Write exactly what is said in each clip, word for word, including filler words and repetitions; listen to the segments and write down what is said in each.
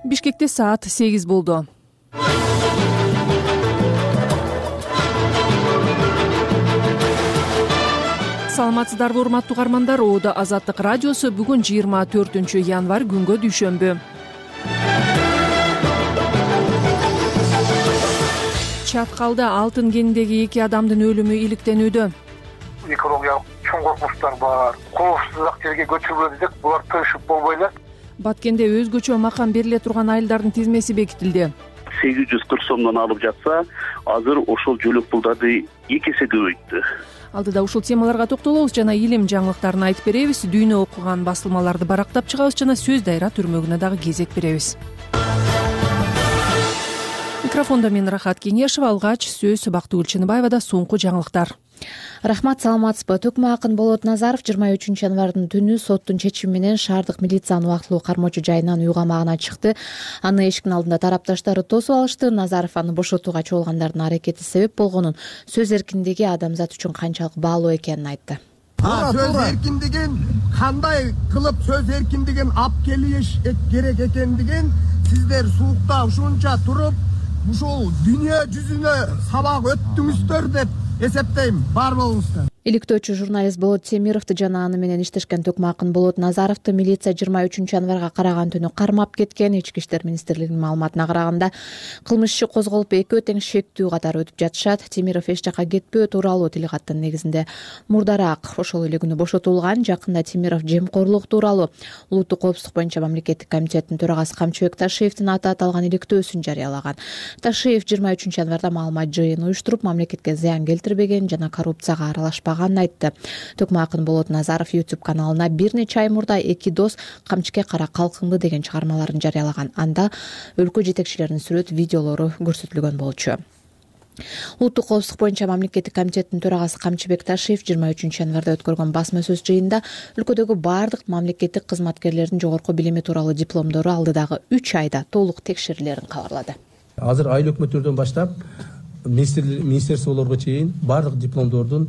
Бишкекте саат сегиз болду. Саламатсыздарбы урматтуу угармандар, Оодо Азаттык радиосу бүгүн жыйырма төртүнчү январь күнгө дүйшөмбү. Чаткалда алтын кенидеги эки адамдын өлүмү иликтенүүдө. Экологиялык чоң коркунучтар бар. Коопсуздак жерге көчүрүлөт десек, булар төшүп болбой эле. Баткенде өзгөчө макам бериле турган айылдардын тизмеси бекитилди. сегиз жүз кырк сомдон алып жатса, азыр ошол жөлөк пулдарды эки эсе көбөйттү. Алдыда ушул темаларга токтолобуз жана илим жаңылыктарын айтып беребиз. Дүйнө окуган басылмаларды барактап чыгабыз жана сөз дайра түрмөгүнө дагы кезек беребиз. Микрофондо мен Рахат Кеңешева, алгач сөз Бактыгүл Чыныбаевада. Соңку жаңылыктар. Рахмат, саламатсызбы. Төкмө акын Болот Назаров жыйырма үчүнчү январдын түнү соттун чечими менен шаардык милициянын убактылуу кармоочу жайынан үй камагына чыкты. Аны эшиктин алдында тарапташтары тосуп алышты. Назаров аны бошотууга чогулгандардын аракети себеп болгонун, сөз эркиндиги адамзат үчүн канчалык баалуу экенин айтты. Сөз эркиндигин кандай кылып сөз эркиндигин алып келиш керек экендигин сиздер суукта ушунча туруп ушул дүйнө жүзүнө сабак өттүңүздөр деп эсептейм. Бар болуңуздар. Иликтөөчү журналист Болот Темировду жана аны менен иштешкен төкмө акын Болот Назаровду милиция жыйырма үчүнчү январга караган түнү кармап кеткен. Ички иштер министрлигинин маалыматына караганда кылмыш иши козголуп, экөө тең шектүү катары өтүп жатышат. Темиров эч жака кетпөө тууралуу тил каттын негизинде мурдараак ошол эле күнү бошотулган. Жакында Темиров жемкорлук тууралуу улуттук коопсуздук боюнча мамлекеттик комитеттин төрагасы Камчыбек Ташиевдин аты аталган иликтөөсүн жарыялаган. Ташиев жыйырма үчүнчү январда маалымат жыйын уюштуруп, мамлекетке зыян келтирбеген жана коррупцияга аралашпаган айтты. Төкмө акын Болот Назаров YouTube каналына бир нече ай мурда эки дос камчыкке кара калкыңды деген чыгармаларын жарыялаган. Анда өлкө жетекчилеринин сүрөт видеолору көрсөтүлгөн болчу. Улуттук коопсуздук боюнча мамлекеттик комитеттин төрагасы Камчыбек Ташиев жыйырма үчүнчү январда өткөргөн басма сөз жыйында өлкөдөгү бардык мамлекеттик кызматкерлердин жогорку билими тууралуу дипломдору алдыдагы үч айда толук текшерилерин кабарлады. Азыр айыл өкмөттөрдөн баштап министерстволорго чейин бардык дипломдордун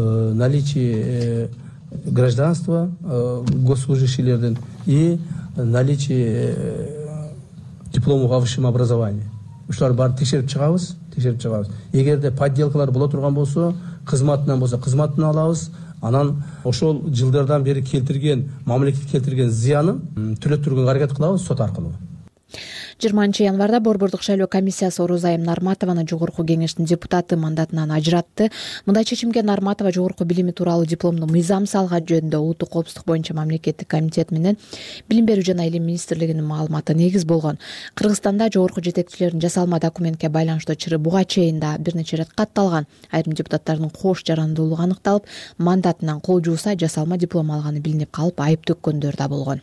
наличие гражданства госслужащийлердин и наличие диплома о высшем образовании. Ушуларды баарын текшерип чыгабыз, текшерип чыгабыз. Эгерде подделкалар боло турган болсо, кызматынан болсо, кызматын алабыз. Анан ошол жылдардан бери келтирген, мамлекет келтирген зыянын төлөттүргөнгө аракет кылабыз сот аркылуу. жыйырманчы январда Борбордук шайлоо комиссиясы Орузайым Нарматованы жогорку кеңештин депутаты мандатынан ажыратты. Мындай чечимге Нарматова жогорку билими тууралуу дипломду мыйзам салган жөнүндө улуттук коопсуздук боюнча мамлекеттик комитет менен Билим берүү жана илим министрлигинин маалыматы негиз болгон. Кыргызстанда жогорку жетекчилердин жасалма документке байланыштуу чыры буга чейин да бир нече ирет катталган. Айрым депутаттардын кош жарандуулугу аныкталып, мандатынан кол жууса жасалма диплом алганы билинип калып, айып төккөндөр да болгон.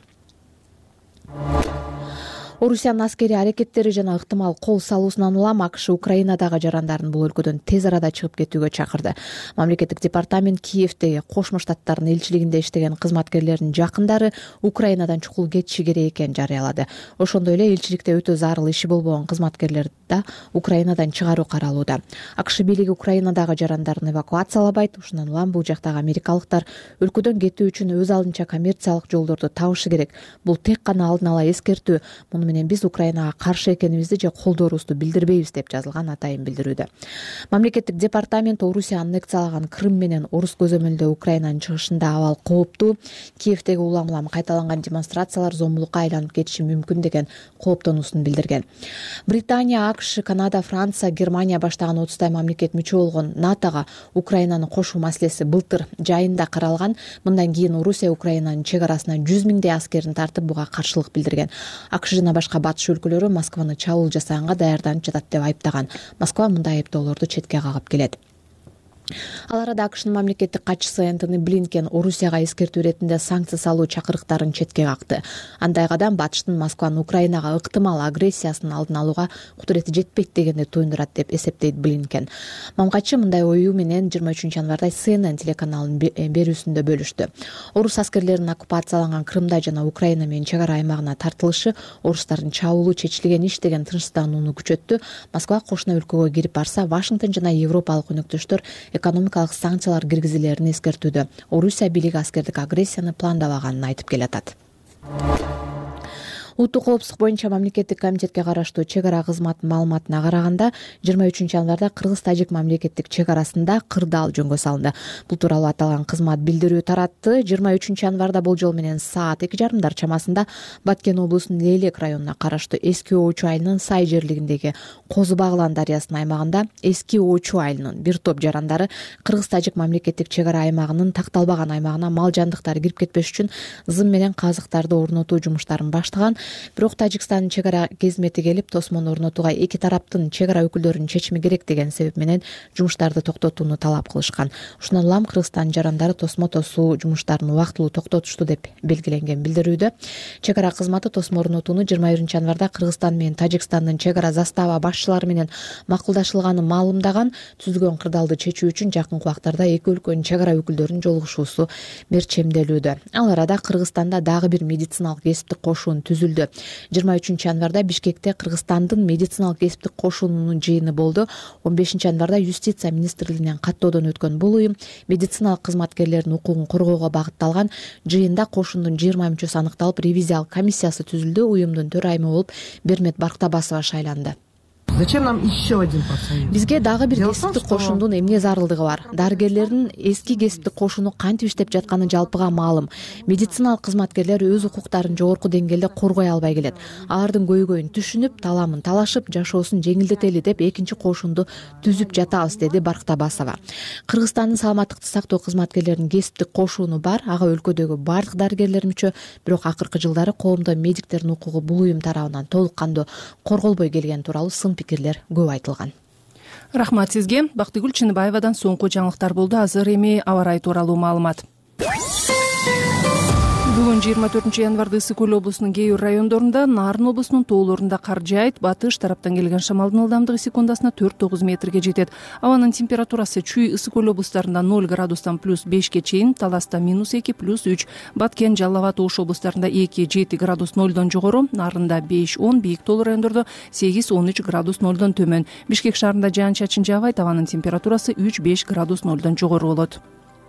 Орусиянын аскери аракеттери жана ыктымал кол салуусунан улам АКШ Украинадагы жарандарын бул өлкөдөн тез арада чыгып кетүүгө чакырды. Мамлекеттик департамент Киевдеги Кошмо Штаттардын элчилигинде иштеген кызматкерлердин жакындары Украинадан чукул кетиши керек экенин жарыялады. Ошондой эле элчиликте өтө зарыл иши болбогон кызматкерлерди да Украинадан чыгаруу каралууда. АКШ бийлиги Украинадагы жарандарын эвакуациялабайт. Ушундан улам бул жактагы америкалыктар өлкөдөн кетүү үчүн өз алдынча коммерциялык жолдорду табышы керек. Бул тек гана алдын ала эскертүү. Муну менен биз Украинага каршы экенибизди же колдоорубузду билдирбейбиз деп жазылган атайын билдирүүдө. Мамлекеттик департамент Орусия аннексиялаган Крым менен Орус көзөмөлдөө Украинанын чыгышында абал кооптуу. Киевдеги улам-улам кайталанган демонстрациялар зомбулукка айланып кетиши мүмкүн деген кооптонуусун билдирген. Британия, АКШ, Канада, Франция, Германия баштаган отуздай мамлекет мүчө болгон НАТОга Украинаны кошуу маселеси былтыр жайында каралган. Мындан кийин Орусия Украинанын чек арасына жүз миңдей аскерин тартып буга каршылык билдирген. АКШ жана башка батыш өлкөлөрү Москваны чабуул жасаганга даярданып жатат деп айыптаган. Москва мындай айыптоолорду четке кагып келет. Ал арада АКШнын мамлекеттик катчысы Энтони Блинкен Орусияга эскертүү иретинде санкция салуу чакырыктарын четке какты. Андай кадам батыштын Москванын Украинага ыктымал агрессиясынын алдын алууга кудурети жетпейт дегенди туюндурат деп эсептейт Блинкен. Мамгачы мындай ою менен жыйырма үчүнчү январда Си Эн Эн телеканалынын берүүсүндө бөлүштү. Орус аскерлеринин оккупацияланган Крымда жана Украина менен чек ара аймагына тартылышы орустардын чабуулу чечилген иш деген тынчсызданууну күчөттү. Москва кошуна өлкөгө кирип барса, Вашингтон жана европалык өнөктөштөр экономикалык санкциялар киргизилерин эскертүүдө. Орусия бийлиги аскердик агрессияны пландабаганын айтып келатат. Улуттук коопсуздук боюнча мамлекеттик комитетке караштуу чек ара кызматынын маалыматына караганда жыйырма үчүнчү январда кыргыз-тажик мамлекеттик чек арасында кырдаал жөнгө салынды. Бул тууралуу аталган кызмат билдирүү таратты. жыйырма үчүнчү январда болжол менен саат эки жарымдар чамасында Баткен облусунун Лейлек районуна караштуу Эски Оочу айылынын Сай жерлигиндеги Козу Баглан дарыясынын аймагында Эски Оочу айылынын бир топ жарандары кыргыз-тажик мамлекеттик чек ара аймагынын такталбаган аймагына мал жандыктары кирип кетпеш үчүн зым менен казыктарды орнотуу жумуштарын баштаган. Бирок Тажикстандын чек ара кезмети келип тосмону орнотууга эки тараптын чек ара өкүлдөрүнүн чечими керек деген себеп менен жумуштарды токтотууну талап кылышкан. Ушундан улам Кыргызстандын жарандары тосмо тосуу жумуштарын убактылуу токтотушту деп белгиленген билдирүүдө. Чек ара кызматы тосмо орнотууну жыйырма биринчи январда Кыргызстан менен Тажикстандын чек ара застава башчылары менен макулдашылганын маалымдаган. Түзүлгөн кырдаалды чечүү үчүн жакынкы убактарда эки өлкөнүн чек ара өкүлдөрүнүн жолугушуусу мерчемделүүдө. Ал арада Кыргызстанда дагы бир медициналык кесиптик кошуун түзүлдү. жыйырма үчүнчү январда Бишкекте Кыргызстандын медициналык кесиптик кошуунунун жыйыны болду. он бешинчи январда Юстиция министрлигинен каттоодон өткөн бул уюм медициналык кызматкерлердин укугун коргоого багытталган. Жыйында кошундун жыйырма мүчөсү аныкталып, ревизиялык комиссиясы түзүлдү. Уюмдун төрайымы болуп Бермет Барктабасова шайланды. Зачем нам еще один профсоюз? Бизге дагы бир кесиптик кошундун эмне зарылдыгы бар? Дарыгерлердин эски кесиптик кошууну кантип иштеп жатканы жалпыга маалым. Медициналык кызматкерлер өз укуктарын жогорку деңгээлде коргой албай келет. Алардын көйгөйүн түшүнүп, таламын талашып, жашоосун жеңилдетели деп экинчи кошунду түзүп жатабыз, деди Барктабасова. Кыргызстандын саламаттыкты сактоо кызматкерлеринин кесиптик кошууну бар, ага өлкөдөгү бардык дарыгерлер мүчө, бирок акыркы жылдары коомдо медиктердин укугу бул уюм тарабынан толук кандуу корголбой келгени тууралуу сын пикирлер көп айтылган. Рахмат сизге. Бактыгүл Чыныбаевадан соңку жаңылыктар болду. Азыр эми аба ырайы тууралуу маалымат. Бүгүн жыйырма төртүнчү январда Ысык Көл облусунун кээ бир райондорунда, Нарын облусунун тоолорунда кар жаайт. Батыш тараптан келген шамалдын ылдамдыгы секундасына төрт тогуз метрге жетет. Абанын температурасы Чүй, Ысык Көл облустарында ноль градустан плюс бешке чейин, Таласта минус эки, плюс үч, Баткен, Жалал Абад, Ош облустарында эки жети градус нолдон жогору, Нарында беш он, бийик тоолуу райондордо сегиз он үч градус нолдон төмөн. Бишкек шаарында жаан-чачын жаабайт, абанын температурасы үч беш градус нолдон жогору болот.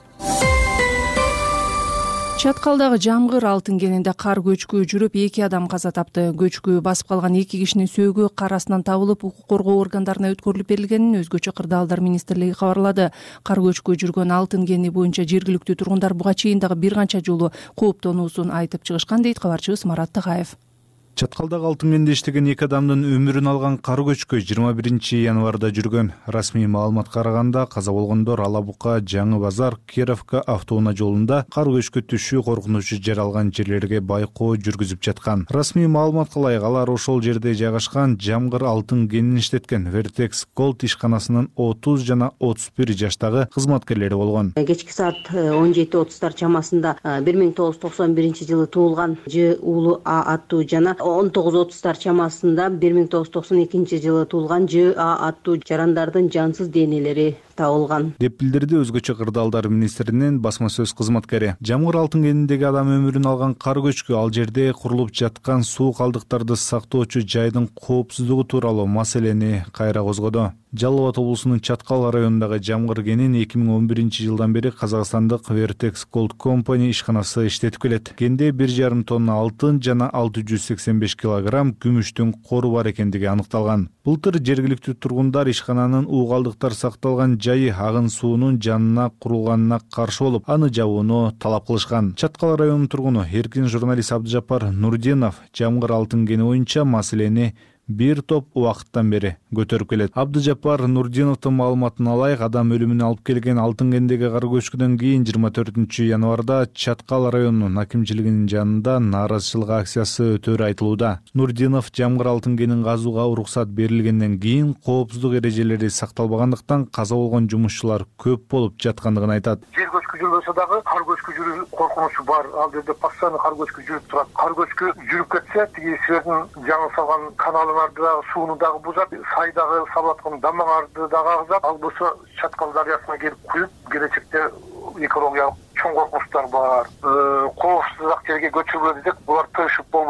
Чаткалдагы жамгыр алтын кенинде кар көчкү жүрүп эки адам каза тапты. Көчкү басып калган эки кишинин сөөгү кар астынан табылып, укук коргоо органдарына өткөрүлүп берилгенин өзгөчө кырдаалдар министрлиги кабарлады. Кар көчкү жүргөн алтын кени боюнча жергиликтүү тургундар буга чейин дагы бир канча жолу кооптонуусун айтып чыгышкан, дейт кабарчыбыз Марат Тагаев. Чаткалдагы алтын кенде иштеген эки адамдын өмүрүн алган кар көчкү жыйырма биринчи январда жүргөн. Расмий маалыматка караганда каза болгондор Ала Бука, Жаңы Базар, Кировка автоунаа жолунда кар көчкү түшүү коркунучу жаралган жерлерге байкоо жүргүзүп жаткан. Расмий маалыматка ылайык алар ошол жерде жайгашкан жамгыр алтын кенин иштеткен Vertex Gold ишканасынын отуз жана отуз бир жаштагы кызматкерлери болгон. Кечки саат он жети отуздар чамасында бир миң тогуз жүз токсон биринчи жылы туулган Ж уулу А аттуу жана он тогуз отуздар чамасында бир миң тогуз жүз токсон экинчи жылы туулган Ж А аттуу жарандардын жансыз денелери табылган деп билдирди өзгөчө кырдаалдар министринин басма сөз кызматкери. Жамгыр алтын кениндеги адам өмүрүн алган кар көчкү ал жерде курулуп жаткан суу калдыктарды сактоочу жайдын коопсуздугу тууралуу маселени кайра козгоду. Жалал Абад облусунун Чаткал районундагы жамгыр кенин эки миң он биринчи жылдан бери казакстандык Vertex Gold Company ишканасы иштетип келет. Кенде бир жарым тонна алтын жана алты жүз сексен беш килограмм күмүштүн кору бар экендиги аныкталган. Былтыр жергиликтүү тургундар ишкананын уу калдыктар сакталган жайы агын суунун жанына курулганына каршы болуп, аны жабууну талап кылышкан. Чаткал районунун тургуну эркин журналист Абдыжаппар Нурдинов жамгыр алтын кени боюнча маселени бир топ убакыттан бери көтөрүп келет. Абдыжаппар Нурдиновдун маалыматына ылайык, адам өлүмүнө алып келген алтын кендеги кар көчкүдөн кийин жыйырма төртүнчү январда Чаткал районунун акимчилигинин жанында нааразычылык акциясы өтөрү айтылууда. Нурдинов жамгыр алтын кенин казууга уруксат берилгенден кийин коопсуздук эрежелери сакталбагандыктан каза болгон жумушчулар көп болуп жаткандыгын айтат. Жер көчкү жүрбөсө дагы кар көчкү жүрүү коркунучу бар. Ал жерде постоянно кар көчкү жүрүп турат. Кар көчкү жүрүп кетсе, тиги силердин жаңы салган каналыңарды дагы сууну дагы бузат, сайдагы салаткан дамаңарды дагы агызат. Ал болсо Чаткал дарыясына келип куюп, келечекте экологиялык чоң коркунучтар бар. Коопсуздак жерге көчүрүлөт десек, булар тырышып болбой эле.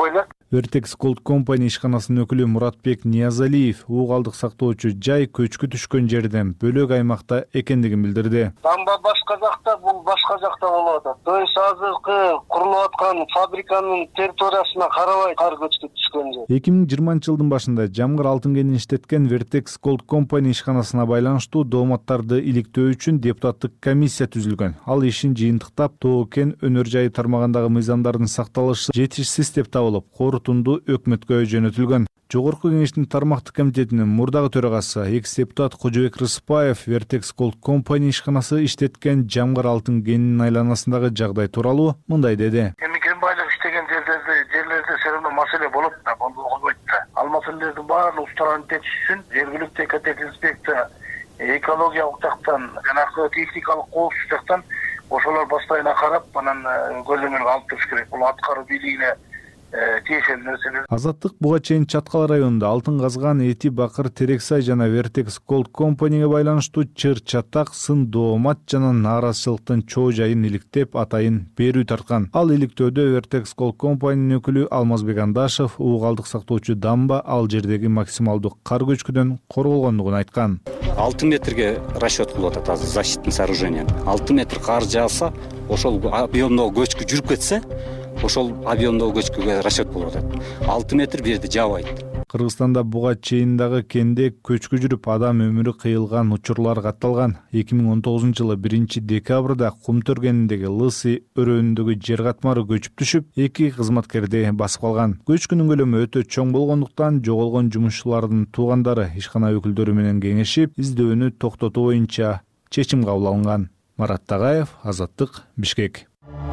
Vertex Gold Company ишканасынын өкүлү Муратбек Ниязалиев уу калдык сактоочу жай көчкү түшкөн жерден бөлөк аймакта экендигин билдирди. Дамба башка жакта, бул башка жакта болуп атат. То есть азыркы курулуп аткан фабриканын территориясына карабай кар көчкү түшкөн жер. эки миң жыйырманчы жылдын башында жамгыр алтын кенин иштеткен Vertex Gold Company ишканасына байланыштуу дооматтарды иликтөө үчүн депутаттык комиссия түзүлгөн. Ал ишин жыйынтыктап, тоо кен өнөр жайы тармагындагы мыйзамдардын сакталышы жетишсиз деп табылып, корутунду өкмөткө жөнөтүлгөн. Жогорку кеңештин тармактык комитетинин мурдагы төрагасы экс депутат Кожобек Рыспаев Vertex Gold Company ишканасы иштеткен жамгыр алтын кенинин айланасындагы жагдай тууралуу мындай деди. Эми кен байлык иштеген жерлерде жерлерде все равно маселе болот да, болбой койбойт да. Ал маселелердин баарын устараны течиш үчүн жергиликтүү экотехинспекция, экологиялык жактан, жанагы техникалык коопсуздук жактан ошолор бастайына карап, анан көзөмөлгө алып туруш керек. Бул аткаруу бийлигине тиешелүү нерселер. Азаттык буга чейин Чаткал районунда алтын казган Эти Бакыр Терексай жана Vertex Gold Company'ге байланыштуу чыр чатак, сын доомат жана нааразычылыктын чоо жайын иликтеп, атайын берүү тарткан. Ал иликтөөдө Vertex Gold Company'нын өкүлү Алмазбек Андашев уу калдык сактоочу дамба ал жердеги максималдуу кар көчкүдөн корголгондугун айткан. алты метрге расчет кылып атат азыр защитный сооружение. алты метр кар жааса, ошол объемдогу көчкү жүрүп кетсе, ошол объемдогу көчкүгө расчет болуп атат. алты метр берди жабайт. Кыргызстанда буга чейин дагы кенде көчкү жүрүп адам өмүрү кыйылган учурлар катталган. эки миң он тогузунчу жылы биринчи декабрда Кумтөр кениндеги Лысы өрөөнүндөгү жер катмары көчүп түшүп, эки кызматкерди басып калган. Көчкүнүн көлөмү өтө чоң болгондуктан жоголгон жумушчулардын туугандары ишкана өкүлдөрү менен кеңешип, издөөнү токтотуу боюнча чечим кабыл алынган. Марат Тагаев, Азаттык, Бишкек.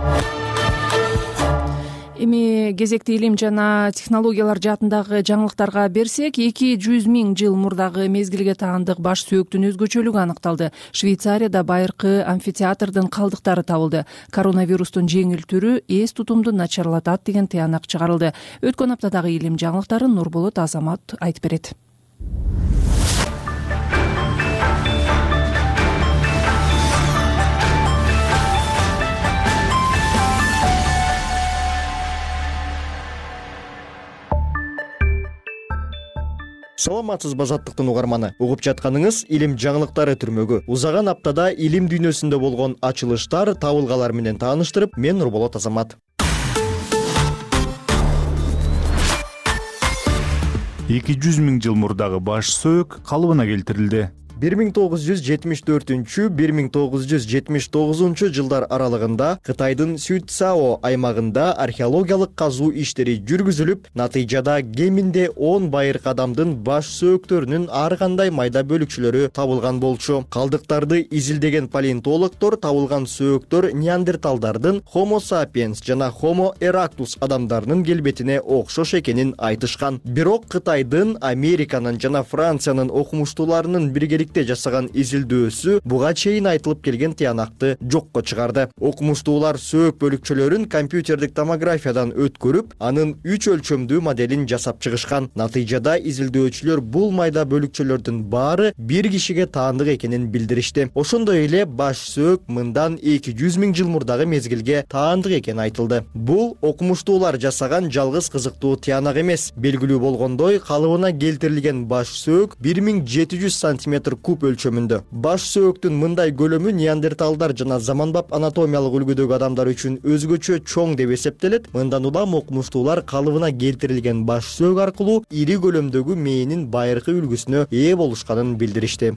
Эми кезекти илим жана технологиялар жаатындагы жаңылыктарга берсек, эки жүз миң жыл мурдагы мезгилге таандык баш сөөктүн өзгөчөлүгү аныкталды. Швейцарияда байыркы амфитеатрдын калдыктары табылды. Коронавирустун жеңил түрү эс тутумду начарлатат деген тыянак чыгарылды. Өткөн аптадагы илим жаңылыктарын Нурболот Азамат айтып берет. Саламатсызбы Азаттыктын угарманы. Угуп жатканыңыз илим жаңылыктары түрмөгү. Узаган аптада илим дүйнөсүндө болгон ачылыштар, табылгалар менен тааныштырып, мен Нурболот Азамат. эки жүз миң жыл мурдагы баш сөөк калыбына келтирилди. бир миң тогуз жүз жетимиш төртүнчү — бир миң тогуз жүз жетимиш тогузунчу жылдар аралыгында Кытайдын Сюйцао аймагында археологиялык казуу иштери жүргүзүлүп, натыйжада кеминде он байыркы адамдын баш сөөктөрүнүн ар кандай майда бөлүкчөлөрү табылган болчу. Калдыктарды изилдеген палеонтологдор табылган сөөктөр неандерталдардын Homo sapiens жана Homo erectus адамдарынын келбетине окшош экенин айтышкан. Бирок Кытайдын, Американын жана Франциянын окумуштууларынын биргеликте жасаган изилдөөсү буга чейин айтылып келген тыянакты жокко чыгарды. Окумуштуулар сөөк бөлүкчөлөрүн компьютердик томографиядан өткөрүп, анын үч өлчөмдүү моделин жасап чыгышкан. Натыйжада изилдөөчүлөр бул майда бөлүкчөлөрдүн баары бир кишиге таандык экенин билдиришти. Ошондой эле баш сөөк мындан эки жүз миң жыл мурдагы мезгилге таандык экени айтылды. Бул окумуштуулар жасаган жалгыз кызыктуу тыянак эмес. Белгилүү болгондой, калыбына келтирилген баш сөөк бир миң жети жүз сантиметр куб өлчөмүндө. Баш сөөктүн мындай көлөмү неандерталдар жана заманбап анатомиялык үлгүдөгү адамдар үчүн өзгөчө чоң деп эсептелет. Мындан улам окумуштуулар калыбына келтирилген баш сөөк аркылуу ири көлөмдөгү мээнин байыркы үлгүсүнө ээ болушканын билдиришти.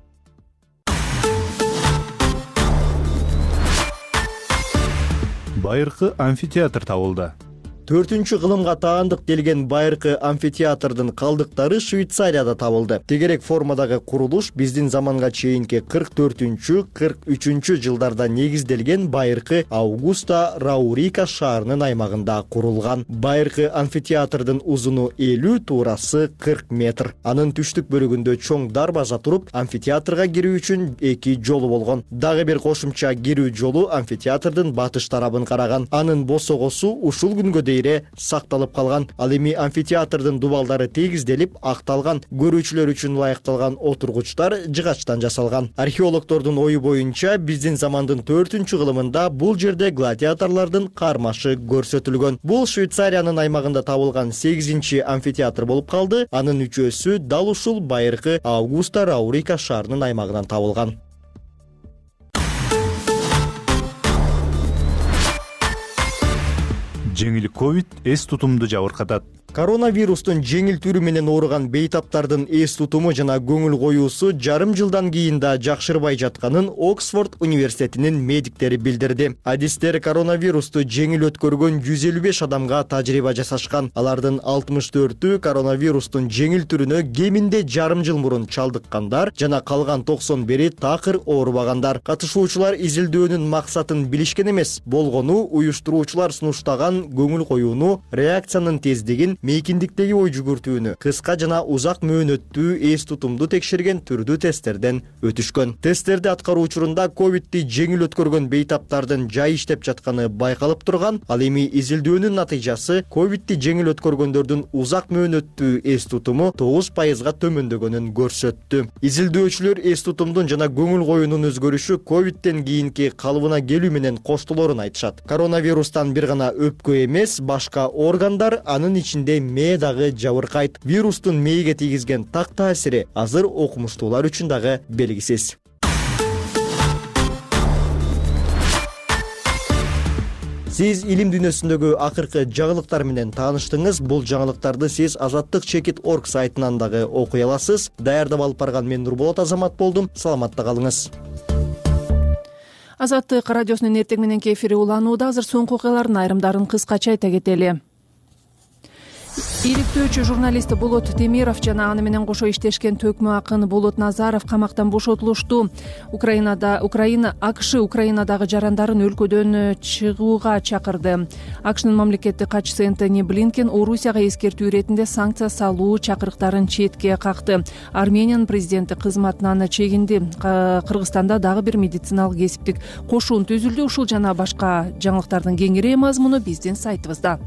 Байыркы амфитеатр табылды. Төртүнчү кылымга таандык делген байыркы амфитеатрдын калдыктары Швейцарияда табылды. Тегерек формадагы курулуш биздин заманга чейинки кырк төртүнчү — кырк үчүнчү жылдарда негизделген байыркы Аугуста Раурика шаарынын аймагында курулган. Байыркы амфитеатрдын узуну элүү, туурасы кырк метр. Анын түштүк бөлүгүндө чоң дарбаза туруп, амфитеатрга кирүү үчүн эки жолу болгон. Дагы бир кошумча кирүү жолу амфитеатрдын батыш тарабын караган. Анын босогосу ушул күнгө сейре сакталып калган. Ал эми амфитеатрдын дубалдары тегизделип, акталган көрүүчүлөр үчүн ылайыкталган отургучтар жыгачтан жасалган. Археологдордун ою боюнча биздин замандын төртүнчү кылымында бул жерде гладиаторлордун кармашы көрсөтүлгөн. Бул Швейцариянын аймагында табылган сегизинчи амфитеатр болуп калды. Анын үчөөсү дал ушул байыркы Аугуста Раурика шаарынын аймагынан табылган. Жеңил ковид эс тутумду жабыркатат. Коронавирустун жеңил түрү менен ооруган бейтаптардын эс тутуму жана көңүл коюусу жарым жылдан кийин да жакшырбай жатканын Оксфорд университетинин медиктери билдирди. Адистер коронавирусту жеңил өткөргөн жүз элүү беш адамга тажрыйба жасашкан. Алардын алтымыш төртү коронавирустун жеңил түрүнө кеминде жарым жыл мурун чалдыккандар жана калган токсон бiri такыр оорубагандар. Катышуучулар изилдөөнүн максатын билишкен эмес, болгону уюштуруучулар сунуштаган көңүл коюуну, реакциянын тездигин, мейкиндиктеги ой жүгүртүүнү, кыска жана узак мөөнөттүү эс тутумду текшерген түрдүү тесттерден өтүшкөн. Тесттерди аткаруу учурунда ковидти жеңил өткөргөн бейтаптардын жай иштеп жатканы байкалып турган. Ал эми изилдөөнүн натыйжасы ковидти жеңил өткөргөндөрдүн узак мөөнөттүү эс тутуму тогуз пайызга төмөндөгөнүн көрсөттү. Изилдөөчүлөр эс тутумдун жана көңүл коюунун өзгөрүшү ковидтен кийинки калыбына келүү менен коштолорун айтышат. Коронавирустан бир гана өпкө эмес, башка органдар, анын ичинде мээ дагы жабыркайт. Вирустун мээге тийгизген так таасири азыр окумуштуулар үчүн дагы белгисиз. Сиз илим дүйнөсүндөгү акыркы жаңылыктар менен тааныштыңыз. Бул жаңылыктарды сиз азаттык чекит точка орг сайтынан дагы окуй аласыз. Даярдап алып барган мен Нурболот Азамат болдум. Саламатта калыңыз. Азаттык радиосунун эртең мененки эфири уланууда. Азыр соңку окуялардын айрымдарын кыскача айта кетели. Иликтөөчү журналист Болот Темиров жана аны менен кошо иштешкен төкмө акын Болот Назаров камактан бошотулушту. Украинада Украина АКШ Украинадагы жарандарын өлкөдөн чыгууга чакырды. АКШнын мамлекеттик катчысы Энтони Блинкен Орусияга эскертүү иретинде санкция салуу чакырыктарын четке какты. Армениянын президенти кызматынан чегинди. Кыргызстанда дагы бир медициналык кесиптик кошун түзүлдү. Ушул жана башка жаңылыктардын кеңири мазмуну биздин сайтыбызда.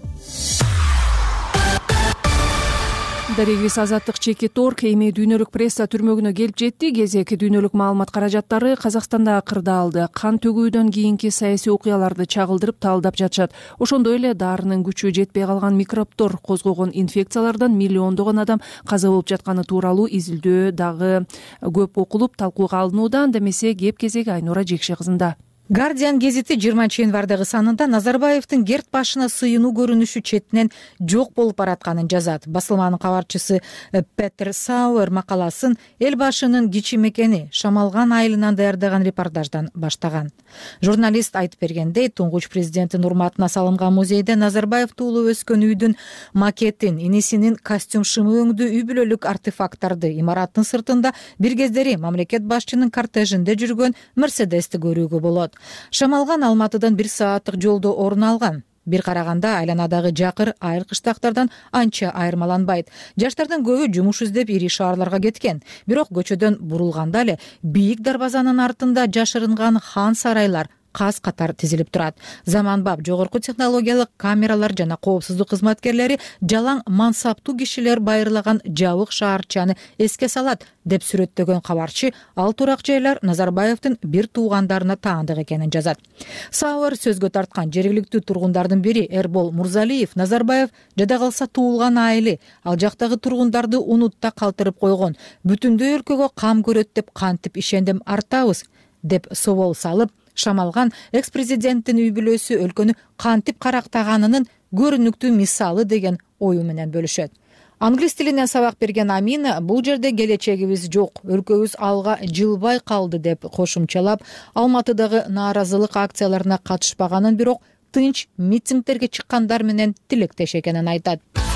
Дарегибиз азаттык чекит точка орг эми дүйнөлүк пресса түрмөгүнө келип жетти. Кезек дүйнөлүк маалымат каражаттары Казакстанда кырдаалды. Кан төгүүдөн кийинки саясий окуяларды чагылдырып талдап жатышат. Ошондой эле дарынын күчү жетпей калган микробтор козгогон инфекциялардан миллиондогон адам каза болуп жатканы тууралуу изилдөө дагы көп окулуп талкууга алынууда. Демесе кеп кезеги Айнура Жекше кызында. Гардиан гезити жыйырманчы январдагы санында Назарбаевдин Герт башына сыйынуу көрүнүшү четинен жок болуп баратканын жазат. Басылманын кабарчысы Петер Сауэр макаласын эл башынын кичи мекени Шамалган айылынан даярдаган репортаждан баштаган. Журналист айтып бергендей, туңгуч президенттин урматына салынган музейде Назарбаев туулуп өскөн үйдүн макетин, инисинин костюм шымы өңдүү үй бүлөлүк артефакттарды, имараттын сыртында бир кездери мамлекет башчынын кортежинде жүргөн Мерседести көрүүгө болот. Шамалган Алматыдан бир сааттык жолдо орун алган. Бир караганда айланадагы жакыр айыл кыштактардан анча айырмаланбайт. Жаштардын көбү жумуш издеп ири шаарларга кеткен. Бирок көчөдөн бурулганда эле бийик дарбазанын артында жашырынган хан сарайлар каз катар тизилип турат. Заманбап жогорку технологиялык камералар жана коопсуздук кызматкерлери жалаң мансаптуу кишилер байырлаган жабык шаарчаны эске салат деп сүрөттөгөн кабарчы ал турак жайлар Назарбаевдин бир туугандарына таандык экенин жазат. Сауэр сөзгө тарткан жергиликтүү тургундардын бири Эрбол Мурзалиев Назарбаев жада калса туулган айылы, ал жактагы тургундарды унутта калтырып койгон. Бүтүндөй өлкөгө кам көрөт деп кантип ишендим артабыз деп собол салып, Шамалган экс-президенттин үй бүлөсү өлкөнү кантип карактаганынын көрүнүктүү мисалы деген ою менен бөлүшөт. Англис тилинен сабак берген Амина бул жерде келечегибиз жок, өлкөбүз алга жылбай калды деп кошумчалап, Алматыдагы нааразылык акцияларына катышпаганын, бирок тынч митингдерге чыккандар менен тилектеш экенин айтат.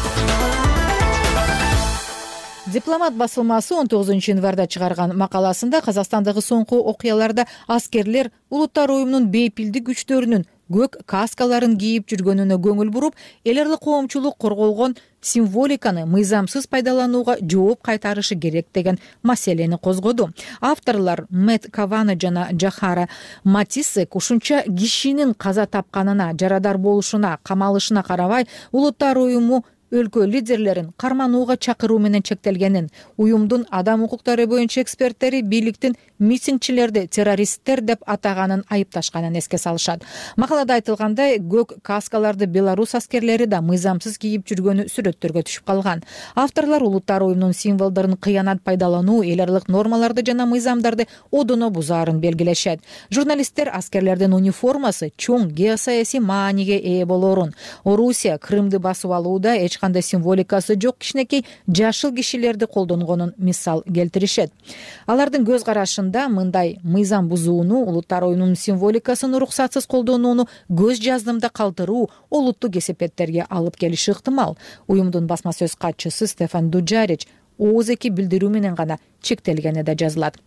Дипломат басылмасы он тогузунчу январда чыгарган макаласында Казакстандагы соңку окуяларда аскерлер улуттар уюмунун бейпилдик күчтөрүнүн көк каскаларын кийип жүргөнүнө көңүл буруп, эл аралык коомчулук корголгон символиканы мыйзамсыз пайдаланууга жооп кайтарышы керек деген маселени козгоду. Авторлор Мэтт Кавана жана Жахара Матисек ушунча кишинин каза тапканына, жарадар болушуна, камалышына карабай, улуттар уюму өлкө лидерлерин карманууга чакыруу менен чектелгенин, уюмдун адам укуктары боюнча эксперттери бийликтин митингчилерди террористтер деп атаганын айыпташканын эске салышат. Макалада айтылгандай, көк каскаларды Беларусь аскерлери да мыйзамсыз кийип жүргөнү сүрөттөргө түшүп калган. Авторлор улуттар уюмунун символдорун кыянат пайдалануу, эл аралык нормаларды жана мыйзамдарды одоно бузаарын белгилешет. Журналисттер аскерлердин униформасы чоң геосаясий мааниге ээ болоорун, Орусия Крымды басып алууда эч кандай символикасы жок кичинекей жашыл кишилерди колдонгонун мисал келтиришет. Алардын көз карашында мындай мыйзам бузууну, улуттар уюмунун символикасын уруксатсыз колдонууну көз жаздымда калтыруу олуттуу кесепеттерге алып келиши ыктымал. Уюмдун басма сөз катчысы Стефан Дуджарич ооз эки билдирүү менен гана чектелгени да жазылат.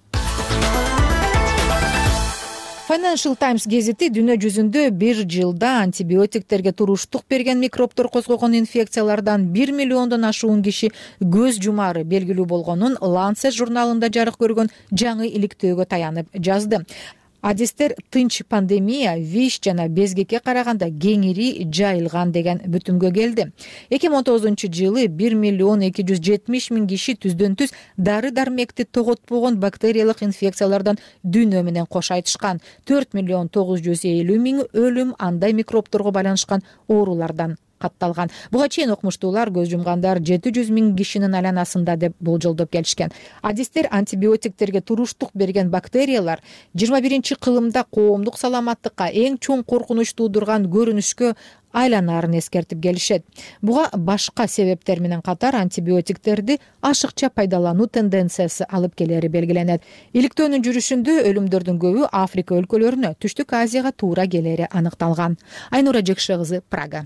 Financial Times гезити дүйнө жүзүндө бир жылда антибиотиктерге туруштук берген микробтор козгогон инфекциялардан бир миллиондон ашуун киши көз жумаары белгилүү болгонун Lancet журналында жарык көргөн жаңы иликтөөгө таянып жазды. Адистер тынч пандемия ВИЧ жана безгекке караганда кеңири жайылган деген бүтүмгө келди. эки миң он тогузунчу жылы бир миллион эки жүз жетимиш миң киши түздөн түз дары дармекти тоготпогон бактериялык инфекциялардан дүйнө менен кош айтышкан. төрт миллион тогуз жүз элүү миң өлүм андай микробторго байланышкан оорулардан катталган. Буга чейин окумуштуулар көз жумгандар жети жүз миң кишинин айланасында деп болжолдоп келишкен. Адистер антибиотиктерге туруштук берген бактериялар жыйырма биринчи кылымда коомдук саламаттыкка эң чоң коркунуч туудурган көрүнүшкө айланаарын эскертип келишет. Буга башка себептер менен катар антибиотиктерди ашыкча пайдалануу тенденциясы алып келери белгиленет. Иликтөөнүн жүрүшүндө өлүмдөрдүн көбү Африка өлкөлөрүнө, Түштүк Азияга туура келери аныкталган. Айнура Жекше кызы, Прага.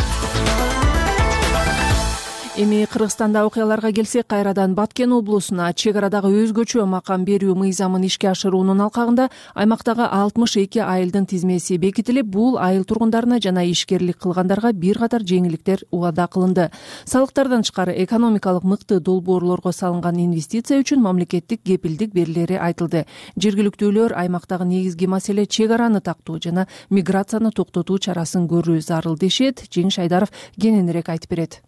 Эми Кыргызстанда окуяларга келсек, кайрадан Баткен облусуна чек арадагы өзгөчө макам берүү мыйзамын ишке ашыруунун алкагында аймактагы алтымыш эки айылдын тизмеси бекитилип, бул айыл тургундарына жана ишкерлик кылгандарга бир катар жеңилдиктер убада кылынды. Салыктардан тышкары экономикалык мыкты долбоорлорго салынган инвестиция үчүн мамлекеттик кепилдик берилери айтылды. Жергиликтүүлөр аймактагы негизги маселе чек араны тактоо жана миграцияны токтотуу чарасын көрүү зарыл дешет. Жеңиш Айдаров кененирээк айтып берет.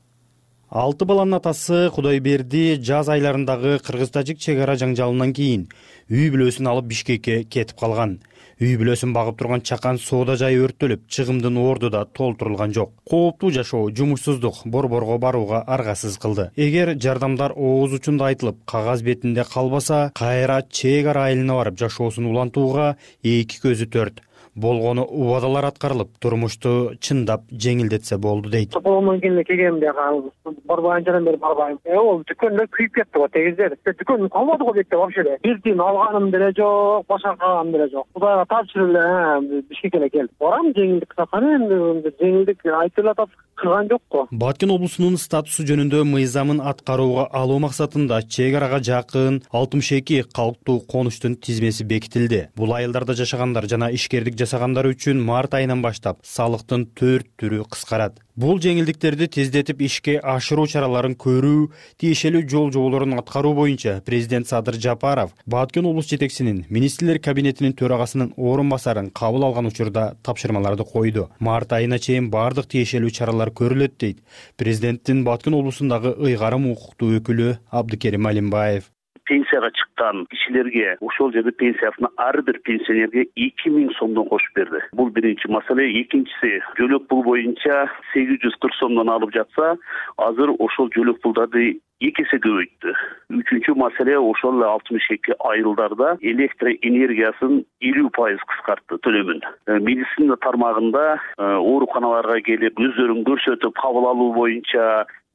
Алты баланын атасы Кудайберди жаз айларындагы кыргыз-тажик чек ара жаңжалынан кийин үй бүлөсүн алып Бишкекке кетип калган. Үй бүлөсүн багып турган чакан соода жайы өрттөлүп, чыгымдын орду да толтурулган жок. Кооптуу жашоо, жумушсуздук борборго барууга аргасыз кылды. Эгер жардамдар ооз учунда айтылып, кагаз бетинде калбаса, кайра чек ара айылына барып жашоосун улантууга эки көзү төрт. Болгону убадалар аткарылып, турмушту чындап жеңилдетсе болду дейт. Тополомон келе келгем деген барбайын жаран бери барбайын. Э, ол дүкөндөр күйүп кетти го тегиздер. Дүкөн калмады го бекте вообще эле. Бир тиын алганым деле жок, башка калганым деле жок. Кудайга тапшырып эле Бишкекке келип барам, жеңилдик тапкан эми жеңилдик айтылып атат. Кылган жок го. Баткен облусунун статусу жөнүндө мыйзамын аткарууга алуу максатында чек арага жакын алтымыш эки калктуу конуштун тизмеси бекитилди. Бул айылдарда жашагандар жана ишкердик жасагандар үчүн март айынан баштап салыктын төрт түрү кыскарат. Бул жеңилдиктерди тездетип ишке ашыруу чараларын көрүү, тиешелүү жол жоболорун аткаруу боюнча президент Садыр Жапаров Баткен облус жетекчисинин министрлер кабинетинин төрагасынын орун басарын кабыл алган учурда тапшырмаларды койду. Март айына чейин бардык тиешелүү чаралар көрүлөт дейт президенттин Баткен облусундагы ыйгарым укуктуу өкүлү Абдыкерим Алимбаев. Пенсияга чыккан кишилерге ошол жерде пенсиясына ар бир пенсионерге эки миң сомдон кошуп берди. Бул биринчи маселе. Экинчиси, жөлөк пул боюнча сегиз жүз кырк сомдон алып жатса, азыр ошол жөлөк пулдарды эки эсе көбөйттү. Үчүнчү маселе, ошол алтымыш эки айылдарда электр энергиясын элүү пайыз кыскартты төлөмүн. Медицина тармагында ооруканаларга келип өздөрүн көрсөтүп кабыл алуу боюнча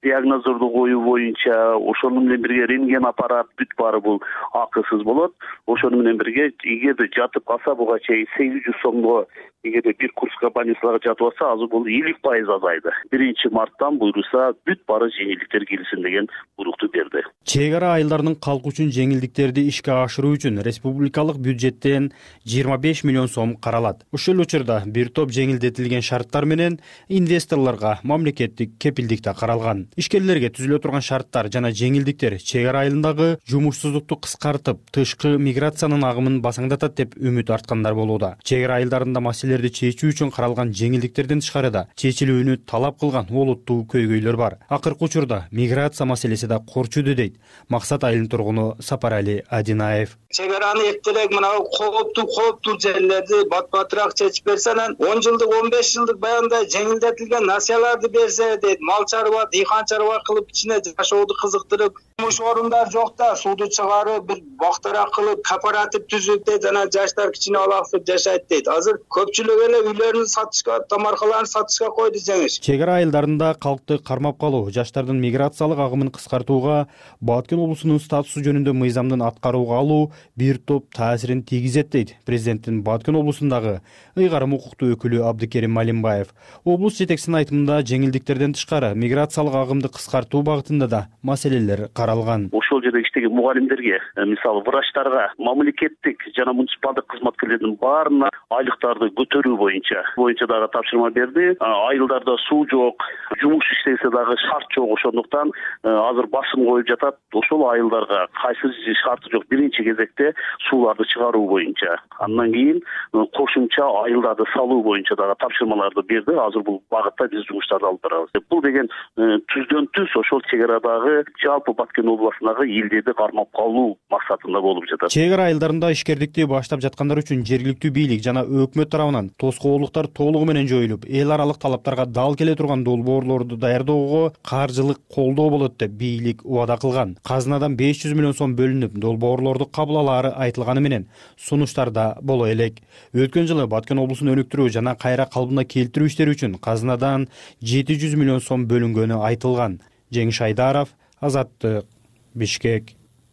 диагноздорду коюу боюнча ошону менен бирге рентген аппарат бүт баары бул акысыз болот. Ошону менен бирге эгерде жатып калса буга чейин сегиз жүз сомго эгерде бир курска больницага жатып алса азыр бул элүү пайыз азайды. биринчи марттан буйруса бүт баары жеңилдиктер кирилсин деген буйрукту берди. Чек ара айылдарынын калкы үчүн жеңилдиктерди ишке ашыруу үчүн республикалык бюджеттен жыйырма беш миллион сом каралат. Ушул учурда бир топ жеңилдетилген шарттар менен инвесторлорго мамлекеттик кепилдик да каралган. Ишкерлерге түзүлө турган шарттар жана жеңилдиктер чек ара айылындагы жумушсуздукту кыскартып, тышкы миграциянын агымын басаңдатат деп үмүт арткандар болууда. Чек ара айылдарында маселелерди чечүү үчүн каралган жеңилдиктерден тышкарыда чечилүүнү талап кылган олуттуу көйгөйлөр бар. Акыркы учурда миграция маселеси да корчуду дейт Максат айылынын тургуну Сапарали Адинаев. Чек араны эптелек мына кооптуу кооптуу жерлерди бат батыраак чечип берсе, анан он жылдык он беш жылдык баягындай жеңилдетилген насыяларды берсе дейт. Мал чарба, дыйкан чарба кылып ичине жашооду кызыктырып, жумуш орундар жок да, сууду чыгарып, бир бактарак кылып, кооператив түзүп дейт, анан жаштар кичине алаксып жашайт дейт. Азыр көпчүлүк эле үйлөрүн сатышка, тамаркаларын сатышка койду жеңиш. Чек ара айылдарында калкты кармап калуу, жаштардын миграциялык агымын кыскартууга, Баткен облусунун статусу жөнүндө мыйзамдын аткарууга алуу бир топ таасирин тийгизет дейт президенттин Баткен облусундагы ыйгарым укуктуу өкүлү Абдыкерим Малимбаев. Облус жетекчисинин айтымында жеңилдиктерден тышкары миграциялык агымды кыскартуу багытында да маселелер каралган. Ошол жерде иштеген мугалимдерге, мисалы врачтарга, мамлекеттик жана муниципалдык кызматкерлердин баарына айлыктарды көтөрүү боюнча боюнча дагы тапшырма берди. Айылдарда суу жок, жумуш иштесе дагы шарт жок, ошондуктан азыр басым коюп жатат. Ошол айылдарга кайсы шарты жок биринчи кезекте сууларды чыгаруу боюнча, андан кийин кошумча айылдарды салуу боюнча дагы тапшырмаларды берди. Азыр бул багытта биз жумуштарды алып барабыз. Бул деген түздөн түз ошол чек арадагы жалпы Баткен областындагы элдерди кармап калуу максатында болуп жатат. Чек ара айылдарында ишкердикти баштап жаткандар үчүн жергиликтүү бийлик жана өкмөт тарабынан тоскоолдуктар толугу менен жоюлуп, эл аралык талаптарга дал келе турган долбоорлорду даярдоого каржылык колдоо болот деп бийлик убада кылган. Казынадан беш жүз миллион сом бөлүнүп, долбоорлорду кабыл алаары айтылганы менен сунуштар да боло элек. Өткөн жылы Баткен облусун өнүктүрүү жана кайра калыбына келтирүү иштери үчүн казынадан жети жүз миллион сом бөлүнгөнү айтылган. Жеңиш Айдаров, Азаттык, Бишкек.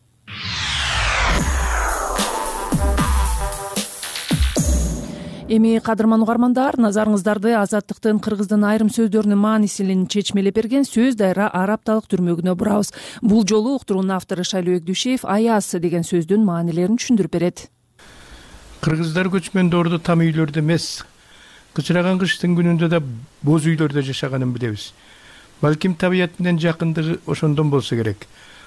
Эми кадырман угармандар, назарыңыздарды Азаттыктын кыргыздын айрым сөздөрүнүн маанисин чечмелеп берген сөз дайра арапталык түрмөгүнө бурабыз. Бул жолу уктуруунун автору Шайлообек Дүйшеев аяс деген сөздүн маанилерин түшүндүрүп берет. Кыргыздар көчмөндөрдү там үйлөрдө эмес, кычыраган кыштын күнүндө да боз үйлөрдө жашаганын билебиз. Балким табият менен жакындыгы ошондон болсо керек.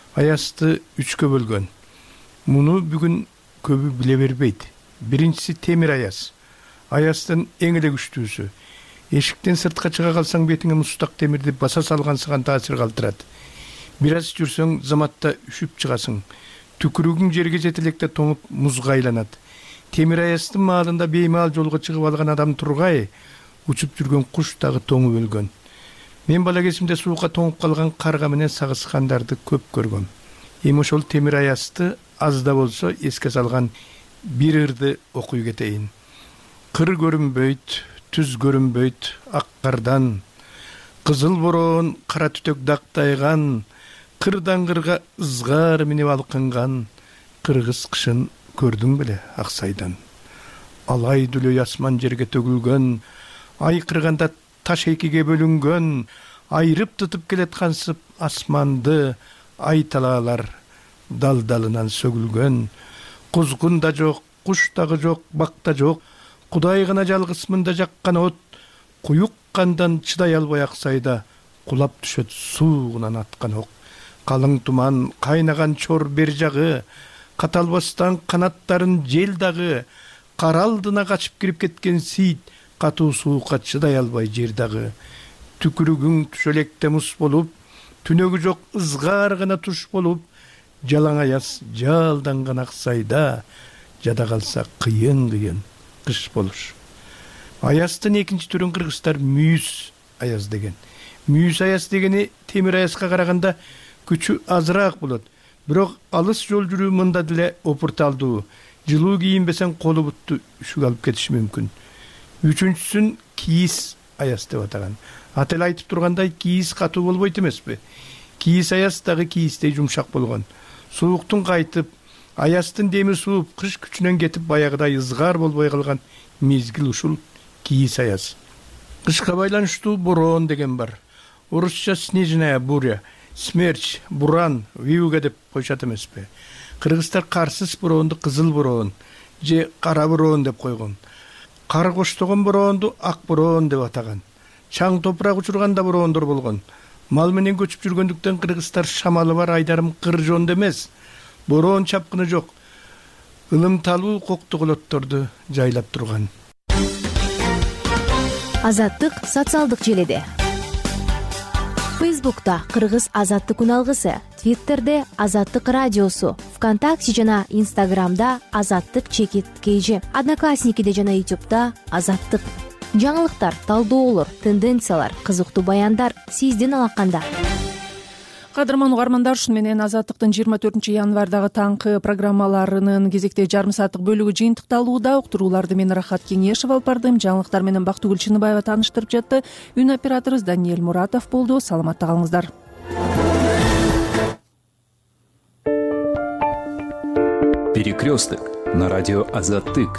Аязды үчкө бөлгөн. Муну бүгүн көбү биле бербейт. Биринчиси темир аяз. Аяздын эң эле күчтүүсү. Эшиктен сыртка чыга калсаң бетиңе мустак темирди баса салгансыган таасир калтырат. Бир аз жүрсөң заматта үшүп чыгасың. Түкүрүгүң жерге жете электе тоңуп музга айланат. Темир аяздын маалында беймаал жолго чыгып алган адам тургай, учуп жүргөн куш дагы тоңуп өлгөн. Мен бала кезимде суукка тоңуп калган карга менен сагышкандарды көп көргөм. Эми ошол темир аязды аз да болсо эске салган бир ырды окуй кетейин. Кыр көрүнбөйт, түз көрүнбөйт ак кардан, кызыл бороон кара түтөк дактайган, кырдан кырга ызгар минип алкынган, кыргыз кышын көрдүң беле Аксайдан. Алай дүлөй асман жерге төгүлгөн, ай кырганда таш экиге бөлүнгөн, айрып тутуп келаткансып асманды ай талаалар дал-далынан сөгүлгөн. Кузгун да жок, куш дагы жок, бак да жок, Кудай гана жалгыз мында жаккан от, куюк кандан чыдай албай Аксайда кулап түшөт суугунан аткан ок. Калың туман, кайнаган чор бер жагы, каталбастан канаттарын жел дагы, кар алдына качып кирип кеткен сийит, катуу суукка чыдай албай жер дагы. Түкүрүгүң түшөлекте мус болуп, түнөгү жок ызгар гана туш болуп, жалаң аяз жалданган Аксайда, жада калса кыйын-кыйын кыш болуш. Аяздын экинчи түрүн кыргыздар мүйүз аяз деген. Мүйүз аяз дегени темир аязга караганда күчү азыраак болот. Бирок алыс жол жүрүү мында деле опурталдуу. Жылуу кийинбесең колу бутту үшүк алып кетиши мүмкүн. Үчүнчүсүн кийиз аяз деп атаган. Ат эле айтып тургандай кийиз катуу болбойт эмеспи? Кийиз аяз дагы кийиздей жумшак болгон. Сууктун кайтып, аяздын деми сууп, кыш күчүнөн кетип баягыдай ызгар болбой калган мезгил ушул кийиз аяз. Кышка байланыштуу бороон деген бар. Орусча снежная буря, смерч, буран, вьюга деп койшот эмеспи? Кыргыздар карсыз бороонду кызыл бороон же кара бороон деп койгон. Кар коштогон бороонду ак бороон деп атаган. Чаң топурак учурганда бороондор болгон. Мал менен көчүп жүргөндүктөн кыргыздар шамалы бар айдарым кыр жоонду эмес. Бороон чапкыны жок. Ылымталуу коктуголотторду жайлап турган. Азаттык социалдык желеде. Фейсбукта Кыргыз Азаттык үналгысы, Твиттерде Азаттык радиосу, ВКонтакте жана Инстаграмда Азаттык чекит кейжи, Одноклассникиде жана Ютубта Азаттык. Жаңылыктар, талдоолор, тенденциялар, кызыктуу баяндар сиздин алаканда. Кадырман угармандар, ушун менен Азаттыктын жыйырма төртүнчү январдагы таңкы программаларынын кезекте жарым сааттык бөлүгү жыйынтыкталууда. Уктурууларды мен Рахат Кеңешев алып бардым. Жаңылыктар менен Бактыгүл Чыныбаева тааныштырып жатты. Үн операторубуз Даниэль Муратов болду. Саламатта калыңыздар. Перекресток на радио Азаттык.